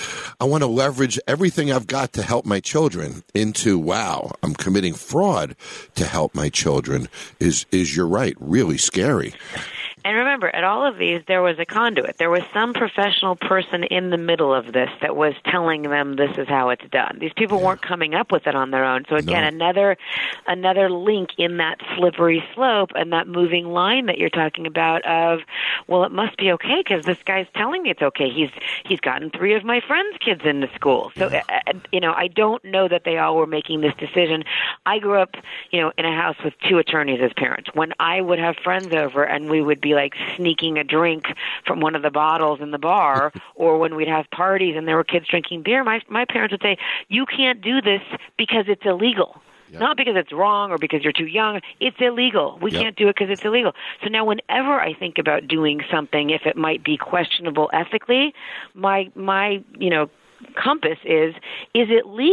I want to leverage everything I've got to help my children, into, wow, I'm committing fraud to help my children, is, is you're right, really scary. And remember, at all of these, there was a conduit. There was some professional person in the middle of this that was telling them this is how it's done. These people yeah. weren't coming up with it on their own. So again, no. another another link in that slippery slope and that moving line that you're talking about of, well, it must be okay because this guy's telling me it's okay. He's he's gotten three of my friends' kids into school. So, yeah. uh, you know, I don't know that they all were making this decision. I grew up, you know, in a house with two attorneys as parents. When I would have friends over and we would be like sneaking a drink from one of the bottles in the bar, or when we'd have parties and there were kids drinking beer, my my parents would say, you can't do this because it's illegal. Yep. Not because it's wrong or because you're too young. It's illegal. We yep. can't do it because it's illegal. So now whenever I think about doing something, if it might be questionable ethically, my my, you know, compass is, is it legal?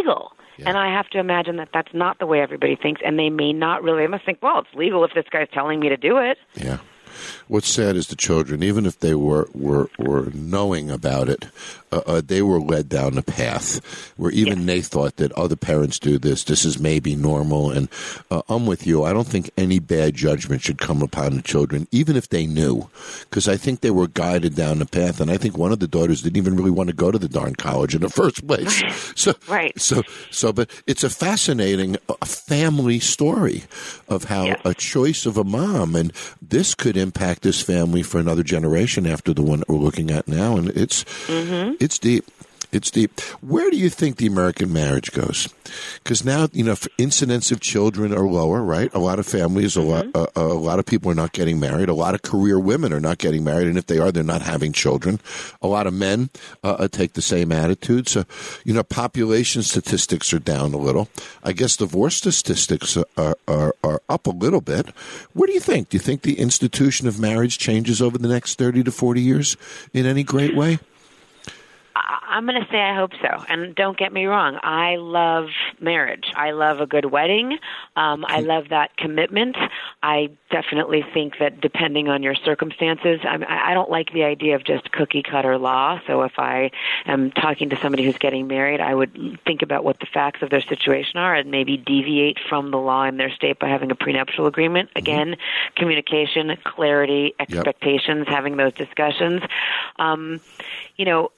Yeah. And I have to imagine that that's not the way everybody thinks, and they may not really. They must think, well, it's legal if this guy's telling me to do it. Yeah. What's sad is the children, even if they were, were, were knowing about it, uh, uh, they were led down the path where even yes. they thought that other parents do this. This is maybe normal. And uh, I'm with you. I don't think any bad judgment should come upon the children, even if they knew, because I think they were guided down the path. And I think one of the daughters didn't even really want to go to the darn college in the first place. So, right. So, so, but it's a fascinating uh, family story of how yes. a choice of a mom, and this could impact this family for another generation after the one that we're looking at now, and it's mm-hmm. it's deep. It's deep. Where do you think the American marriage goes? Because now, you know, incidents of children are lower, right? A lot of families, a lot, uh, a lot of people are not getting married. A lot of career women are not getting married, and if they are, they're not having children. A lot of men uh, take the same attitude. So, you know, population statistics are down a little. I guess divorce statistics are, are, are up a little bit. What do you think? Do you think the institution of marriage changes over the next thirty to forty years in any great way? I'm going to say I hope so. And don't get me wrong, I love marriage. I love a good wedding. Um, I love that commitment. I definitely think that depending on your circumstances, I'm, I don't like the idea of just cookie-cutter law. So if I am talking to somebody who's getting married, I would think about what the facts of their situation are and maybe deviate from the law in their state by having a prenuptial agreement. Again, mm-hmm. communication, clarity, expectations, yep. having those discussions. Um, you know,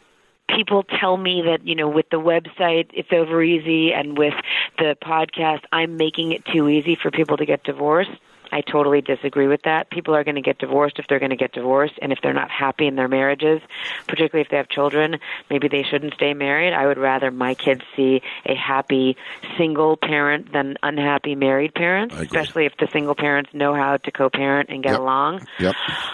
people tell me that, you know, with the website, it's over easy, and with the podcast, I'm making it too easy for people to get divorced. I totally disagree with that. People are going to get divorced if they're going to get divorced, and if they're not happy in their marriages, particularly if they have children, maybe they shouldn't stay married. I would rather my kids see a happy single parent than unhappy married parents, especially if the single parents know how to co-parent and get yep. along. Yep.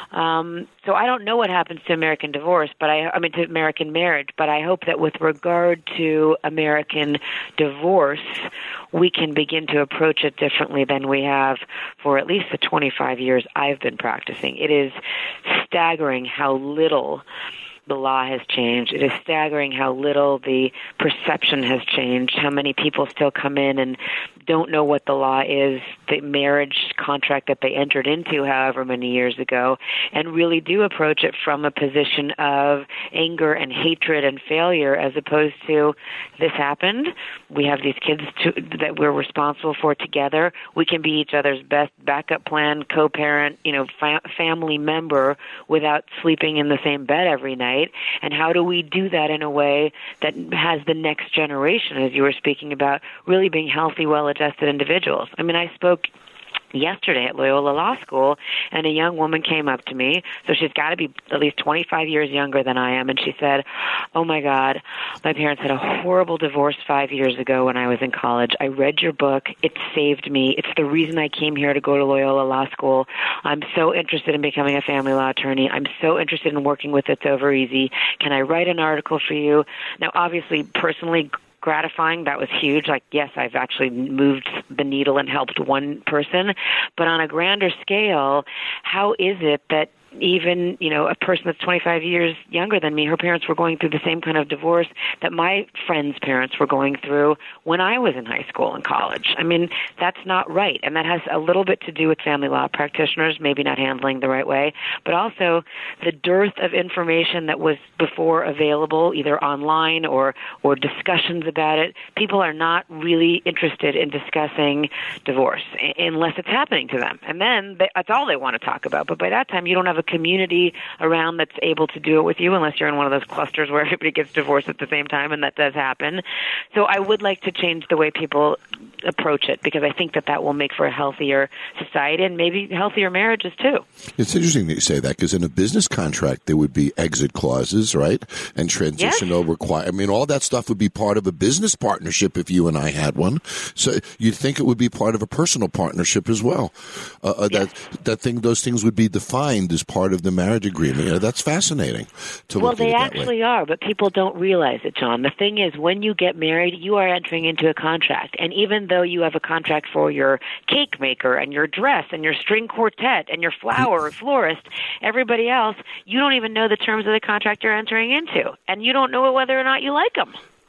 Um, so I don't know what happens to American divorce, but I, I mean to American marriage, but I hope that with regard to American divorce, we can begin to approach it differently than we have for at least the twenty-five years I've been practicing. It is staggering how little the law has changed. It is staggering how little the perception has changed, how many people still come in and don't know what the law is, the marriage contract that they entered into however many years ago, and really do approach it from a position of anger and hatred and failure as opposed to, this happened, we have these kids to, that we're responsible for together, we can be each other's best backup plan, co-parent, you know, fa- family member without sleeping in the same bed every night. And how do we do that in a way that has the next generation, as you were speaking about, really being healthy, well-adjusted individuals? I mean, I spoke yesterday at Loyola Law School, and a young woman came up to me, so she's got to be at least twenty-five years younger than I am, and she said, oh my God, my parents had a horrible divorce five years ago when I was in college. I read your book. It saved me. It's the reason I came here to go to Loyola Law School. I'm so interested in becoming a family law attorney. I'm so interested in working with It's Over Easy. Can I write an article for you? Now, obviously, personally, gratifying. That was huge. Like, yes, I've actually moved the needle and helped one person. But on a grander scale, how is it that even, you know, a person that's twenty-five years younger than me, her parents were going through the same kind of divorce that my friends' parents were going through when I was in high school and college. I mean, that's not right. And that has a little bit to do with family law practitioners maybe not handling the right way, but also the dearth of information that was before available, either online or, or discussions about it. People are not really interested in discussing divorce unless it's happening to them. And then they, that's all they want to talk about. But by that time, you don't have a community around that's able to do it with you unless you're in one of those clusters where everybody gets divorced at the same time, and that does happen. So I would like to change the way people approach it, because I think that that will make for a healthier society and maybe healthier marriages too. It's interesting that you say that, because in a business contract there would be exit clauses, right? And transitional yes. require. I mean, all that stuff would be part of a business partnership if you and I had one. So you'd think it would be part of a personal partnership as well. Uh, uh, yes. That that thing, those things would be defined as part of the marriage agreement. You know, that's fascinating to well, look at it they that actually way. are, but people don't realize it, John. The thing is, when you get married, you are entering into a contract. And even though you have a contract for your cake maker and your dress and your string quartet and your flower florist, everybody else, you don't even know the terms of the contract you're entering into. And you don't know whether or not you like them.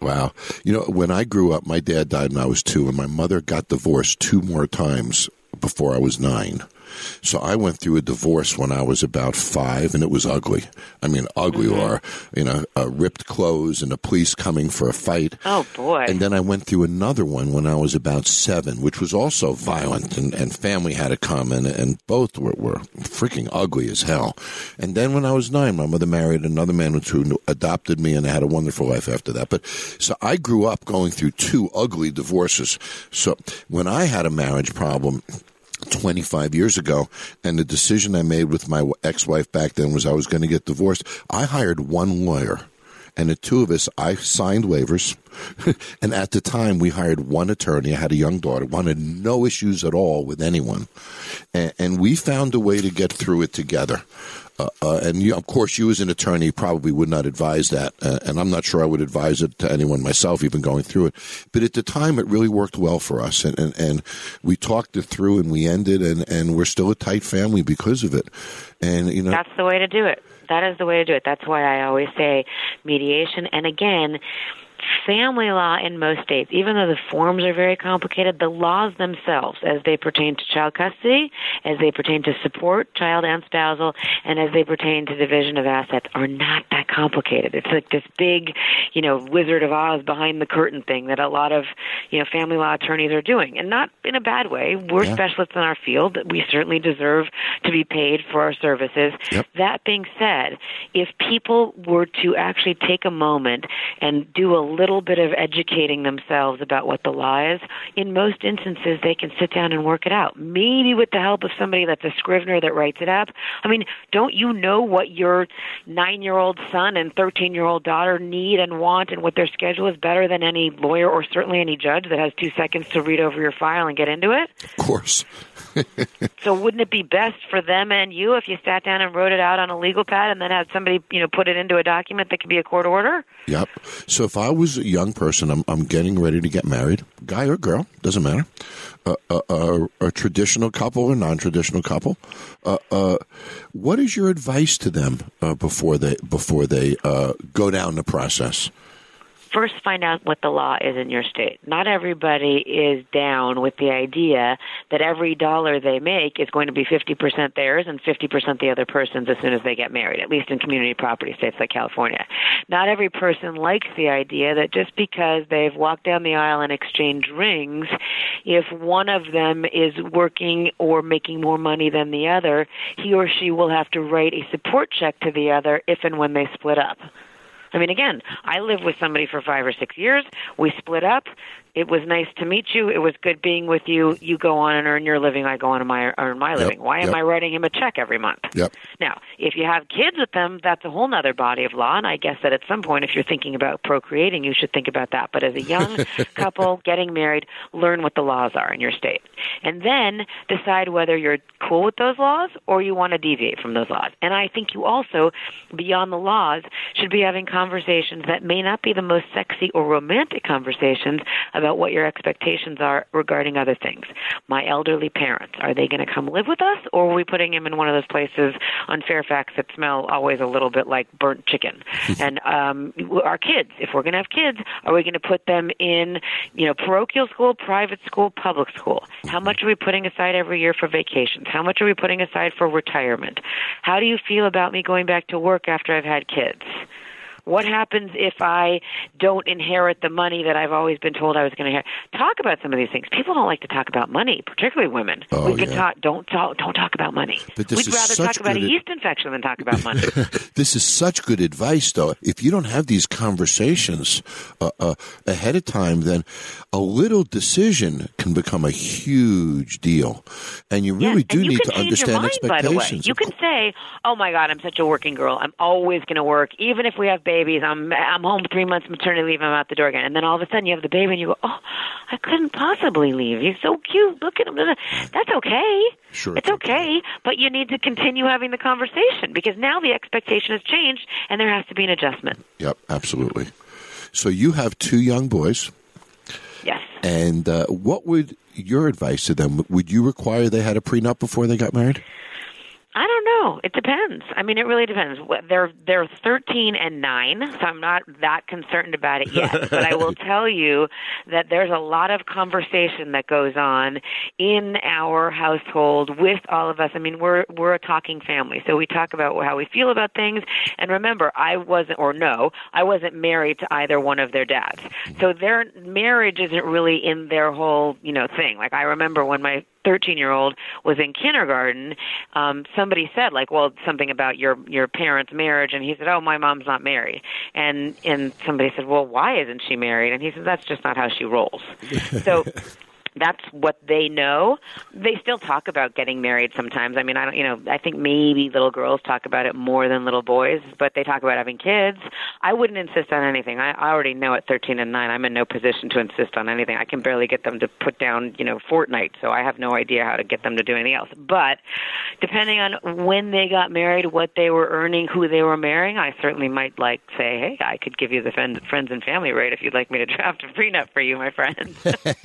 Wow. You know, when I grew up, my dad died when I was two, and my mother got divorced two more times before I was nine. So I went through a divorce when I was about five, and it was ugly. I mean, ugly, mm-hmm. or, you know, uh, ripped clothes and the police coming for a fight. Oh, boy. And then I went through another one when I was about seven, which was also violent, and, and family had to come, and, and both were, were freaking ugly as hell. And then when I was nine, my mother married another man who adopted me, and I had a wonderful life after that. But so I grew up going through two ugly divorces. So when I had a marriage problem twenty-five years ago, and the decision I made with my ex-wife back then was I was going to get divorced, I hired one lawyer, and the two of us, I signed waivers, and at the time we hired one attorney. I had a young daughter, wanted no issues at all with anyone, and, and we found a way to get through it together. Uh, uh, and you, of course, you as an attorney probably would not advise that, uh, and I'm not sure I would advise it to anyone myself, even going through it. But at the time, it really worked well for us, and, and, and we talked it through, and we ended, and, and we're still a tight family because of it. And you know, that's the way to do it. That is the way to do it. That's why I always say mediation. And again, family law in most states, even though the forms are very complicated, the laws themselves, as they pertain to child custody, as they pertain to support, child and spousal, and as they pertain to division of assets, are not that complicated. It's like this big, you know, Wizard of Oz behind the curtain thing that a lot of, you know, family law attorneys are doing, and not in a bad way. We're yeah. specialists in our field. We certainly deserve to be paid for our services. Yep. That being said, if people were to actually take a moment and do a little bit of educating themselves about what the law is, in most instances they can sit down and work it out. Maybe with the help of somebody that's a scrivener that writes it up. I mean, don't you know what your nine-year-old son and thirteen-year-old daughter need and want, and what their schedule is better than any lawyer or certainly any judge that has two seconds to read over your file and get into it? Of course. So wouldn't it be best for them and you if you sat down and wrote it out on a legal pad and then had somebody, you know, put it into a document that could be a court order? Yep. So if I was a young person, I'm, I'm getting ready to get married, guy or girl, doesn't matter, uh, uh, uh, a traditional couple or non-traditional couple, uh, uh, what is your advice to them uh, before they before they uh, go down the process? First, find out what the law is in your state. Not everybody is down with the idea that every dollar they make is going to be fifty percent theirs and fifty percent the other person's as soon as they get married, at least in community property states like California. Not every person likes the idea that just because they've walked down the aisle and exchanged rings, if one of them is working or making more money than the other, he or she will have to write a support check to the other if and when they split up. I mean, again, I lived with somebody for five or six years. We split up. It was nice to meet you. It was good being with you. You go on and earn your living. I go on and my, earn my living. Yep, Why am yep. I writing him a check every month? Yep. Now, if you have kids with them, that's a whole other body of law, and I guess that at some point, if you're thinking about procreating, you should think about that. But as a young couple getting married, learn what the laws are in your state. And then decide whether you're cool with those laws or you want to deviate from those laws. And I think you also, beyond the laws, should be having conversations that may not be the most sexy or romantic conversations about what your expectations are regarding other things. My elderly parents, are they going to come live with us, or are we putting them in one of those places on Fairfax that smell always a little bit like burnt chicken? And um, our kids, if we're going to have kids, are we going to put them in, you know, parochial school, private school, public school? How much are we putting aside every year for vacations? How much are we putting aside for retirement? How do you feel about me going back to work after I've had kids? What happens if I don't inherit the money that I've always been told I was going to inherit? Talk about some of these things. People don't like to talk about money, particularly women. Oh, we can yeah. talk. Don't talk. Don't talk about money. But this We'd is rather such talk about a good- yeast infection than talk about money. This is such good advice, though. If you don't have these conversations uh, uh, ahead of time, then a little decision can become a huge deal. And you really yes, do and you need can to change understand your mind, expectations. By the way. You can say, oh, my God, I'm such a working girl. I'm always going to work. Even if we have babies, I'm I'm home three months maternity leave, I'm out the door again. And then all of a sudden you have the baby and you go, oh, I couldn't possibly leave. He's so cute. Look at him. That's okay. Sure, it's okay. But you need to continue having the conversation because now the expectation has changed and there has to be an adjustment. Yep, absolutely. So you have two young boys. Yes. And uh, what would your advice to them? Would you require they had a prenup before they got married? I don't know. It depends. I mean, it really depends. They're they're thirteen and nine, so I'm not that concerned about it yet. But I will tell you that there's a lot of conversation that goes on in our household with all of us. I mean, we're we're a talking family, so we talk about how we feel about things. And remember, I wasn't, or no, I wasn't married to either one of their dads, so their marriage isn't really in their whole, you know, thing. Like I remember when my thirteen-year-old was in kindergarten, um, somebody said, like, well, something about your your parents' marriage, and he said, oh, my mom's not married. And and somebody said, well, why isn't she married? And he said, that's just not how she rolls. So that's what they know. They still talk about getting married sometimes. I mean, I don't, you know, I think maybe little girls talk about it more than little boys, but they talk about having kids. I wouldn't insist on anything. I, I already know at thirteen and nine, I'm in no position to insist on anything. I can barely get them to put down, you know, Fortnite, so I have no idea how to get them to do anything else. But depending on when they got married, what they were earning, who they were marrying, I certainly might like say, hey, I could give you the friends and family rate if you'd like me to draft a prenup for you, my friend.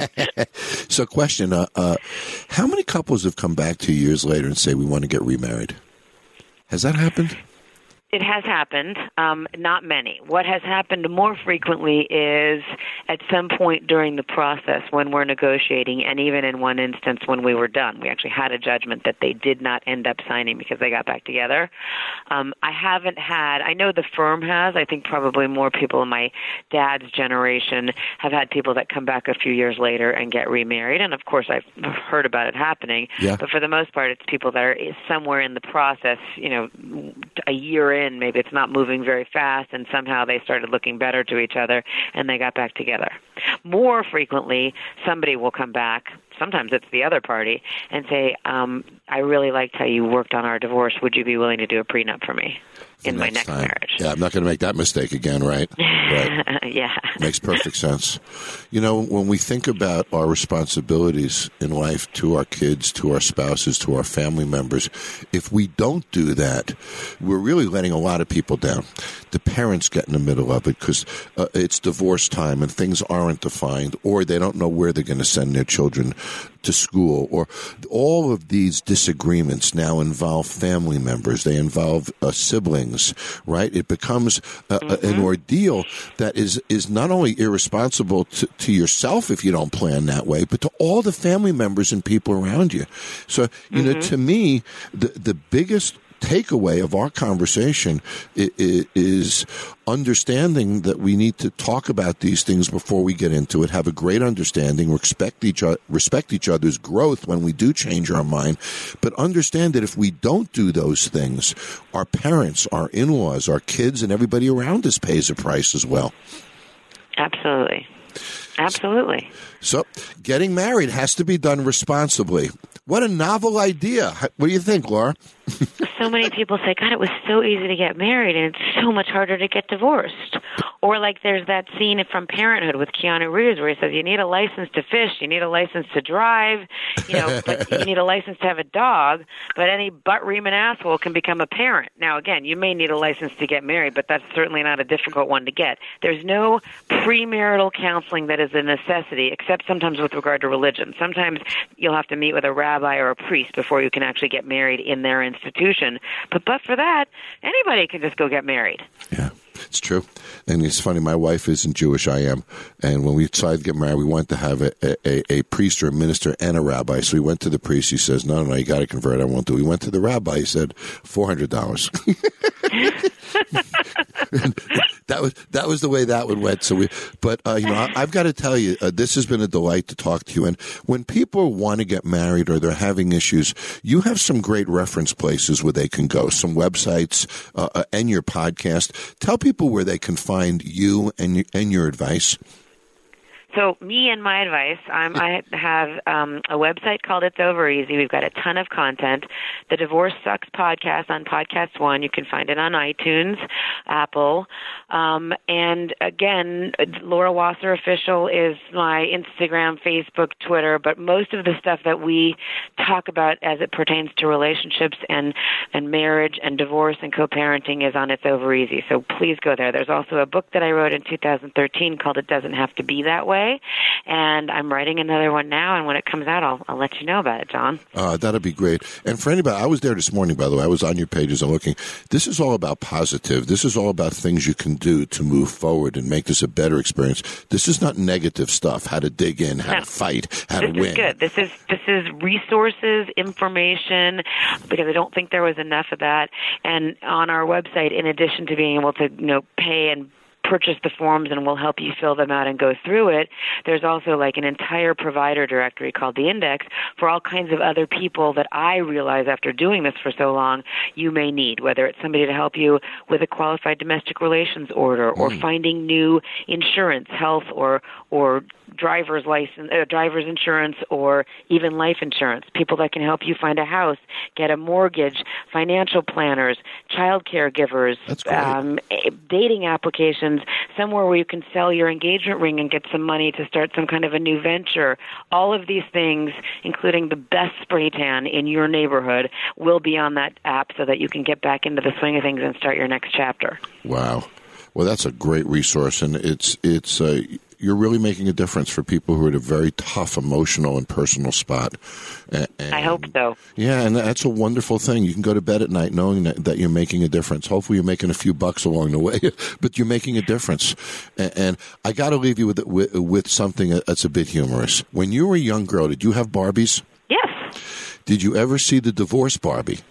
So question, uh, uh, how many couples have come back to you years later and say, we want to get remarried? Has that happened? It has happened, um, not many. What has happened more frequently is at some point during the process when we're negotiating, and even in one instance when we were done, we actually had a judgment that they did not end up signing because they got back together. Um, I haven't had, I know the firm has, I think probably more people in my dad's generation have had people that come back a few years later and get remarried, and of course I've heard about it happening, yeah. But for the most part it's people that are somewhere in the process, you know, a year in. In, maybe it's not moving very fast, and somehow they started looking better to each other, and they got back together. More frequently, somebody will come back, sometimes it's the other party, and say, um, I really liked how you worked on our divorce. Would you be willing to do a prenup for me in my next time. marriage? Yeah, I'm not going to make that mistake again, right? Right. Yeah. Makes perfect sense. You know, when we think about our responsibilities in life to our kids, to our spouses, to our family members, if we don't do that, we're really letting a lot of people down. The parents get in the middle of it because uh, it's divorce time and things aren't defined, or they don't know where they're going to send their children to school, or all of these disagreements now involve family members. They involve uh, siblings, right? It becomes uh, mm-hmm. an ordeal that is, is not only irresponsible to, to yourself if you don't plan that way, but to all the family members and people around you. So, you mm-hmm. know, to me, the, the biggest takeaway of our conversation is understanding that we need to talk about these things before we get into it, have a great understanding, respect each other, respect each other's growth when we do change our mind, but understand that if we don't do those things, our parents, our in-laws, our kids, and everybody around us pays a price as well. Absolutely. Absolutely. So, getting married has to be done responsibly. What a novel idea. What do you think, Laura? So many people say, God, it was so easy to get married, and it's so much harder to get divorced. Or like there's that scene from Parenthood with Keanu Reeves where he says, you need a license to fish, you need a license to drive, you know, but you need a license to have a dog, but any butt-reaming asshole can become a parent. Now, again, you may need a license to get married, but that's certainly not a difficult one to get. There's no premarital counseling that is a necessity, except sometimes with regard to religion. Sometimes you'll have to meet with a rabbi or a priest before you can actually get married in their institution. But but for that, anybody can just go get married. Yeah. It's true. And it's funny, my wife isn't Jewish, I am. And when we decided to get married, we wanted to have a, a, a priest or a minister and a rabbi. So we went to the priest. He says, no, no, you got to convert. I won't do it. We went to the rabbi. He said, four hundred dollars. that was that was the way that one went. So we, but uh, you know, I, I've got to tell you, uh, this has been a delight to talk to you. And when people want to get married or they're having issues, you have some great reference places where they can go, some websites uh, uh, and your podcast. Tell people where they can find you and and your advice. So me and my advice, I'm, I have um, a website called It's Over Easy. We've got a ton of content. The Divorce Sucks podcast on Podcast One. You can find it on iTunes, Apple. Um, and again, Laura Wasser Official is my Instagram, Facebook, Twitter. But most of the stuff that we talk about as it pertains to relationships and, and marriage and divorce and co-parenting is on It's Over Easy. So please go there. There's also a book that I wrote in two thousand thirteen called It Doesn't Have to Be That Way. way. And I'm writing another one now, and when it comes out, I'll, I'll let you know about it, John. Uh, that'd be great. And for anybody, I was there this morning, by the way. I was on your pages and looking. This is all about positive. This is all about things you can do to move forward and make this a better experience. This is not negative stuff, how to dig in, how no. to fight, how this to win. This is good. This is, this is resources, information, because I don't think there was enough of that. And on our website, in addition to being able to, you know, pay and purchase the forms and we'll help you fill them out and go through it, there's also like an entire provider directory called the Index for all kinds of other people that I realize after doing this for so long you may need, whether it's somebody to help you with a qualified domestic relations order or mm. finding new insurance, health or or driver's license, uh, driver's insurance, or even life insurance. People that can help you find a house, get a mortgage, financial planners, child caregivers, um, dating applications, somewhere where you can sell your engagement ring and get some money to start some kind of a new venture. All of these things, including the best spray tan in your neighborhood, will be on that app so that you can get back into the swing of things and start your next chapter. Wow. Well, that's a great resource, and it's it's uh, you're really making a difference for people who are at a very tough emotional and personal spot. And, I hope so. Yeah, and that's a wonderful thing. You can go to bed at night knowing that, that you're making a difference. Hopefully you're making a few bucks along the way, but you're making a difference. And, and I got to leave you with, with with something that's a bit humorous. When you were a young girl, did you have Barbies? Yes. Did you ever see the divorce Barbie?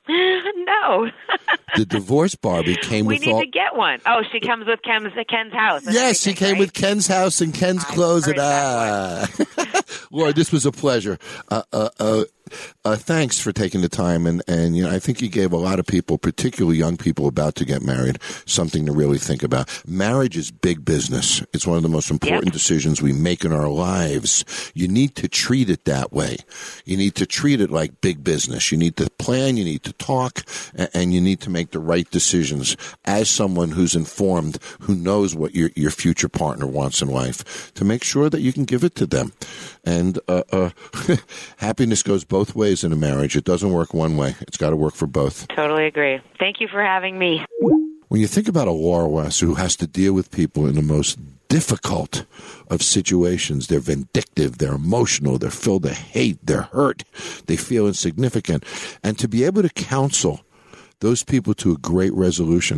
No. The divorce Barbie came we with need all... to get one. Oh, she comes with Ken's, Ken's house. Yes, she came right? with Ken's house and Ken's I've clothes. heard And ah, Lord, this was a pleasure. Uh, uh, uh, uh, thanks for taking the time, and, and you know, I think you gave a lot of people, particularly young people about to get married, something to really think about. Marriage is big business. It's one of the most important yep. decisions we make in our lives. You need to treat it that way. You need to treat it like big business. You need to plan, you need to talk, and, and you need to make the right decisions as someone who's informed, who knows what your, your future partner wants in life, to make sure that you can give it to them. And uh, uh, happiness goes both ways in a marriage. It doesn't work one way. It's got to work for both. Totally agree. Thank you for having me. When you think about a Laura Wasser who has to deal with people in the most difficult of situations, they're vindictive, they're emotional, they're filled with hate, they're hurt, they feel insignificant, and to be able to counsel those people to a great resolution.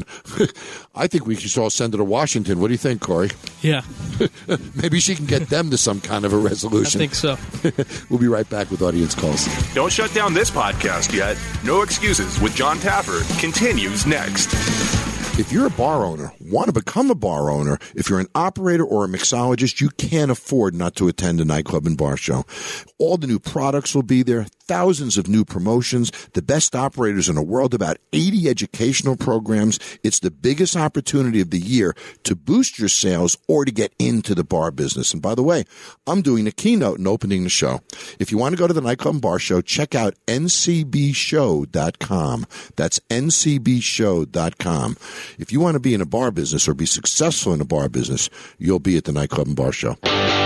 I think we should all send her to Washington. What do you think, Corey? Yeah. Maybe she can get them to some kind of a resolution. I think so. We'll be right back with audience calls. Don't shut down this podcast yet. No Excuses with John Taffer continues next. If you're a bar owner, want to become a bar owner, if you're an operator or a mixologist, you can't afford not to attend a nightclub and bar show. All the new products will be there, thousands of new promotions, the best operators in the world, about eighty educational programs. It's the biggest opportunity of the year to boost your sales or to get into the bar business. And by the way, I'm doing the keynote and opening the show. If you want to go to the nightclub and bar show, check out N C B show dot com. That's N C B show dot com. If you want to be in a bar business or be successful in a bar business, you'll be at the nightclub and bar show.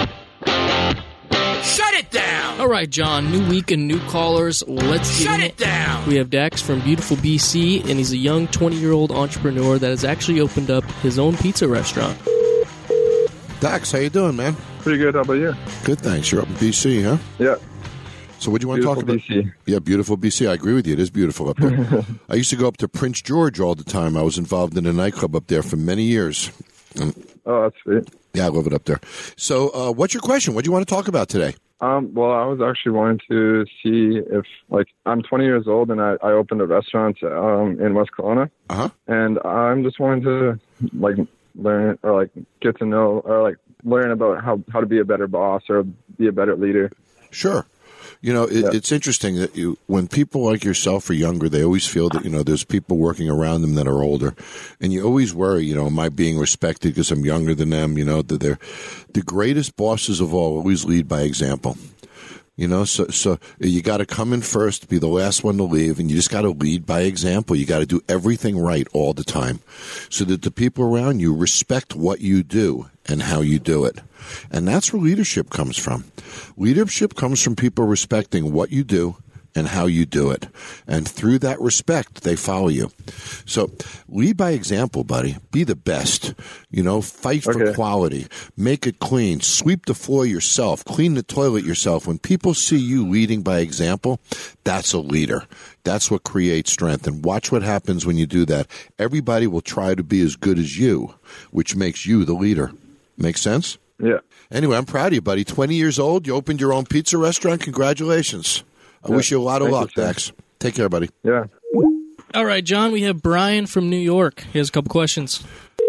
Shut it down! All right, John, new week and new callers. Let's Shut get it down! We have Dax from beautiful B C, and he's a young twenty-year-old entrepreneur that has actually opened up his own pizza restaurant. Dax, how you doing, man? Pretty good. How about you? Good, thanks. You're up in B C, huh? Yeah. So what do you want beautiful to talk about? B C. Yeah, beautiful B C. I agree with you. It is beautiful up there. I used to go up to Prince George all the time. I was involved in a nightclub up there for many years. And, oh, that's sweet. Yeah, I love it up there. So uh, what's your question? What do you want to talk about today? Um, well, I was actually wanting to see if, like, I'm twenty years old and I, I opened a restaurant um, in West Kelowna. Uh-huh. And I'm just wanting to, like, learn or, like, get to know or, like, learn about how, how to be a better boss or be a better leader. Sure. You know, it, yeah. it's interesting that you, when people like yourself are younger, they always feel that, you know, there's people working around them that are older. And you always worry, you know, am I being respected because I'm younger than them? You know, that they're the greatest bosses of all always lead by example. You know, so so you got to come in first, be the last one to leave, and you just got to lead by example. You got to do everything right all the time so that the people around you respect what you do and how you do it. And that's where leadership comes from. Leadership comes from people respecting what you do and how you do it. And through that respect, they follow you. So lead by example, buddy. Be the best. You know, fight for Okay. quality. Make it clean. Sweep the floor yourself. Clean the toilet yourself. When people see you leading by example, that's a leader. That's what creates strength. And watch what happens when you do that. Everybody will try to be as good as you, which makes you the leader. Make sense? Yeah. Anyway, I'm proud of you, buddy. twenty years old. You opened your own pizza restaurant. Congratulations. I Yeah. wish you a lot of Thank you, luck, sir. Dax. Take care, buddy. Yeah. All right, John, we have Brian from New York. He has a couple questions.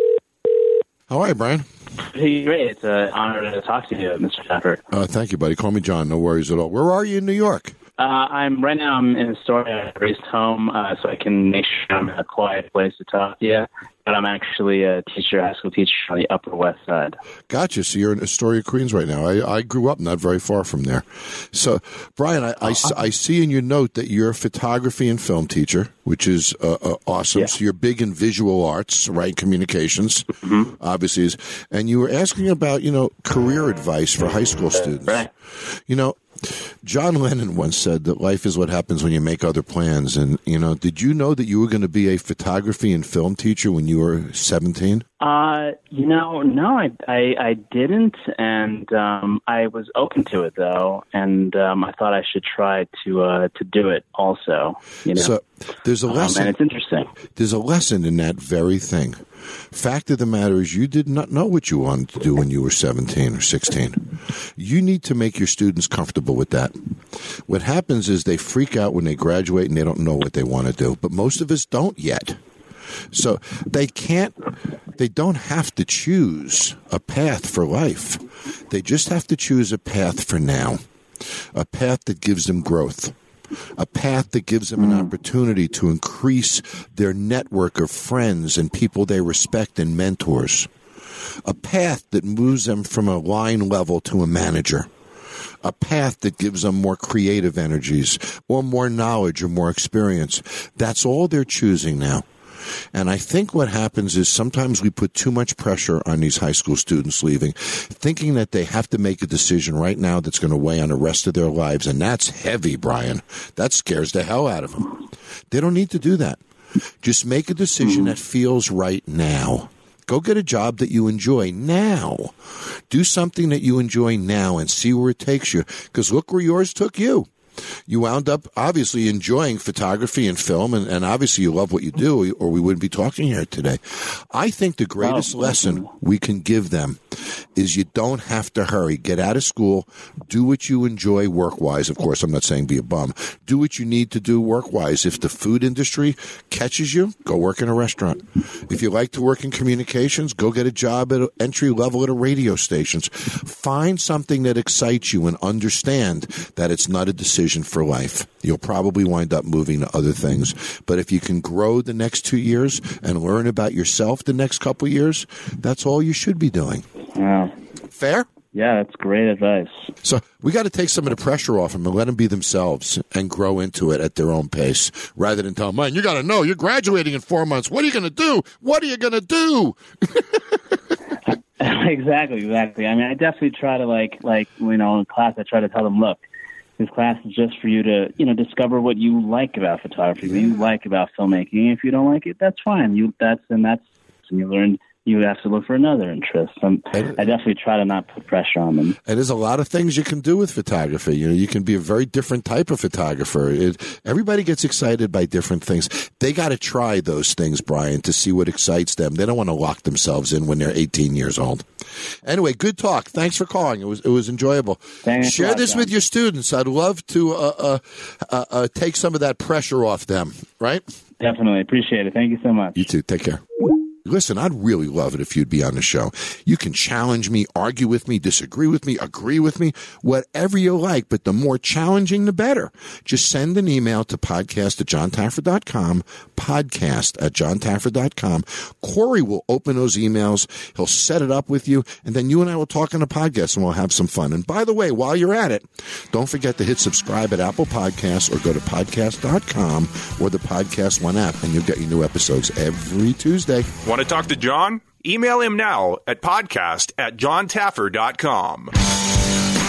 How are you, Brian? Hey, great. It's an honor to talk to you, Mister Shepard. Uh, thank you, buddy. Call me John. No worries at all. Where are you in New York? Uh, I'm right now. I'm in Astoria. I raised home, uh, so I can make sure I'm in a quiet place to talk to you. But I'm actually a teacher, high school teacher on the Upper West Side. Gotcha. So you're in Astoria, Queens right now. I, I grew up not very far from there. So, Brian, I, I, I see in your note that you're a photography and film teacher, which is uh, uh, awesome. Yeah. So you're big in visual arts, right? Communications, Mm-hmm. obviously. Is, and you were asking about, you know, career advice for high school students. Right. You know, John Lennon once said that life is what happens when you make other plans. And, you know, did you know that you were going to be a photography and film teacher when you were seventeen? Uh, you know, no, I, I, I didn't, and um, I was open to it though, and um, I thought I should try to uh, to do it also. You know, So there's a um, lesson. and it's interesting. There's a lesson in that very thing. Fact of the matter is you did not know what you wanted to do when you were seventeen or sixteen. You need to make your students comfortable with that. What happens is they freak out when they graduate and they don't know what they want to do. But most of us don't yet. So they can't, they don't have to choose a path for life. They just have to choose a path for now, a path that gives them growth, a path that gives them an opportunity to increase their network of friends and people they respect and mentors, a path that moves them from a line level to a manager, a path that gives them more creative energies or more knowledge or more experience. That's all they're choosing now. And I think what happens is sometimes we put too much pressure on these high school students leaving, thinking that they have to make a decision right now that's going to weigh on the rest of their lives. And that's heavy, Brian. That scares the hell out of them. They don't need to do that. Just make a decision that feels right now. Go get a job that you enjoy now. Do something that you enjoy now and see where it takes you. Because look where yours took you. You wound up obviously enjoying photography and film, and, and obviously you love what you do, or we wouldn't be talking here today. I think the greatest Oh, lesson we can give them is you don't have to hurry. Get out of school, do what you enjoy work-wise. Of course, I'm not saying be a bum. Do what you need to do work-wise. If the food industry catches you, go work in a restaurant. If you like to work in communications, go get a job at entry level at a radio station. Find something that excites you and understand that it's not a decision for life. You'll probably wind up moving to other things. But if you can grow the next two years and learn about yourself the next couple of years, that's all you should be doing. Wow. Fair? Yeah, that's great advice. So we got to take some of the pressure off them and let them be themselves and grow into it at their own pace rather than tell them, man, you got to know you're graduating in four months. What are you going to do? What are you going to do? Exactly, exactly. I mean, I definitely try to, like, like you know, in class, I try to tell them, look, this class is just for you to, you know, discover what you like about photography, what you like about filmmaking. If you don't like it, that's fine. You that's and that's and you learn. You have to look for another interest. Um, I definitely try to not put pressure on them. And there's a lot of things you can do with photography. You know, you can be a very different type of photographer. It, everybody gets excited by different things. They got to try those things, Brian, to see what excites them. They don't want to lock themselves in when they're eighteen years old. Anyway, good talk. Thanks for calling. It was it was enjoyable. Thanks Share a lot, this John. with your students. I'd love to uh, uh, uh, uh, take some of that pressure off them. Right? Definitely appreciate it. Thank you so much. You too. Take care. Listen, I'd really love it if you'd be on the show. You can challenge me, argue with me, disagree with me, agree with me, whatever you like, but the more challenging, the better. Just send an email to podcast at john taffer dot com, podcast at john taffer dot com. Corey will open those emails. He'll set it up with you, and then you and I will talk on the podcast, and we'll have some fun. And by the way, while you're at it, don't forget to hit subscribe at Apple Podcasts or go to podcast dot com or the Podcast One app, and you'll get your new episodes every Tuesday. Want to talk to John? Email him now at podcast at john taffer dot com.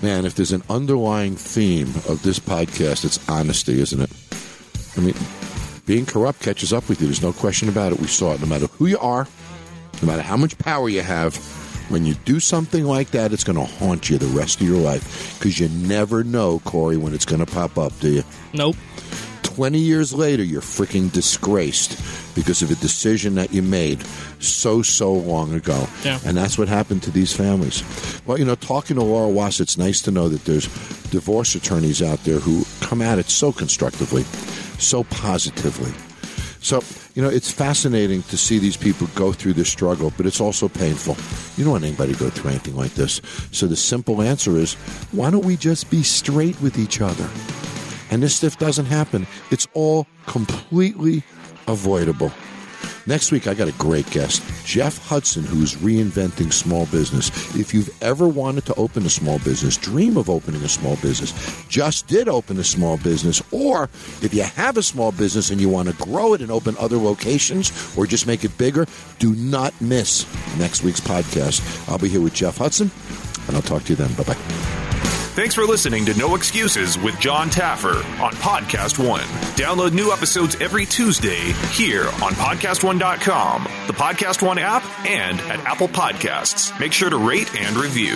Man, if there's an underlying theme of this podcast, it's honesty, isn't it? I mean, being corrupt catches up with you. There's no question about it. We saw it. No matter who you are, no matter how much power you have, when you do something like that, it's going to haunt you the rest of your life because you never know, Corey, when it's going to pop up, do you? Nope. twenty years later, you're freaking disgraced because of a decision that you made so, so long ago. Yeah. And that's what happened to these families. Well, you know, talking to Laura Wass, it's nice to know that there's divorce attorneys out there who come at it so constructively, so positively. So, you know, it's fascinating to see these people go through this struggle, but it's also painful. You don't want anybody to go through anything like this. So the simple answer is, why don't we just be straight with each other? And this stuff doesn't happen. It's all completely avoidable. Next week, I got a great guest, Jeff Hudson, who's reinventing small business. If you've ever wanted to open a small business, dream of opening a small business, just did open a small business, or if you have a small business and you want to grow it and open other locations or just make it bigger, do not miss next week's podcast. I'll be here with Jeff Hudson, and I'll talk to you then. Bye-bye. Thanks for listening to No Excuses with John Taffer on Podcast One. Download new episodes every Tuesday here on podcast one dot com, the Podcast One app, and at Apple Podcasts. Make sure to rate and review.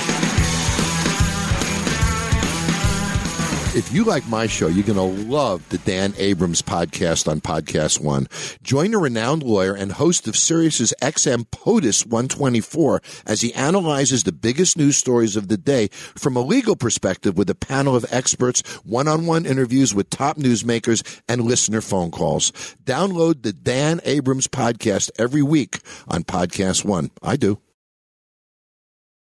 If you like my show, you're going to love the Dan Abrams podcast on Podcast One. Join a renowned lawyer and host of Sirius's X M POTUS one twenty-four as he analyzes the biggest news stories of the day from a legal perspective with a panel of experts, one-on-one interviews with top newsmakers, and listener phone calls. Download the Dan Abrams podcast every week on Podcast One. I do.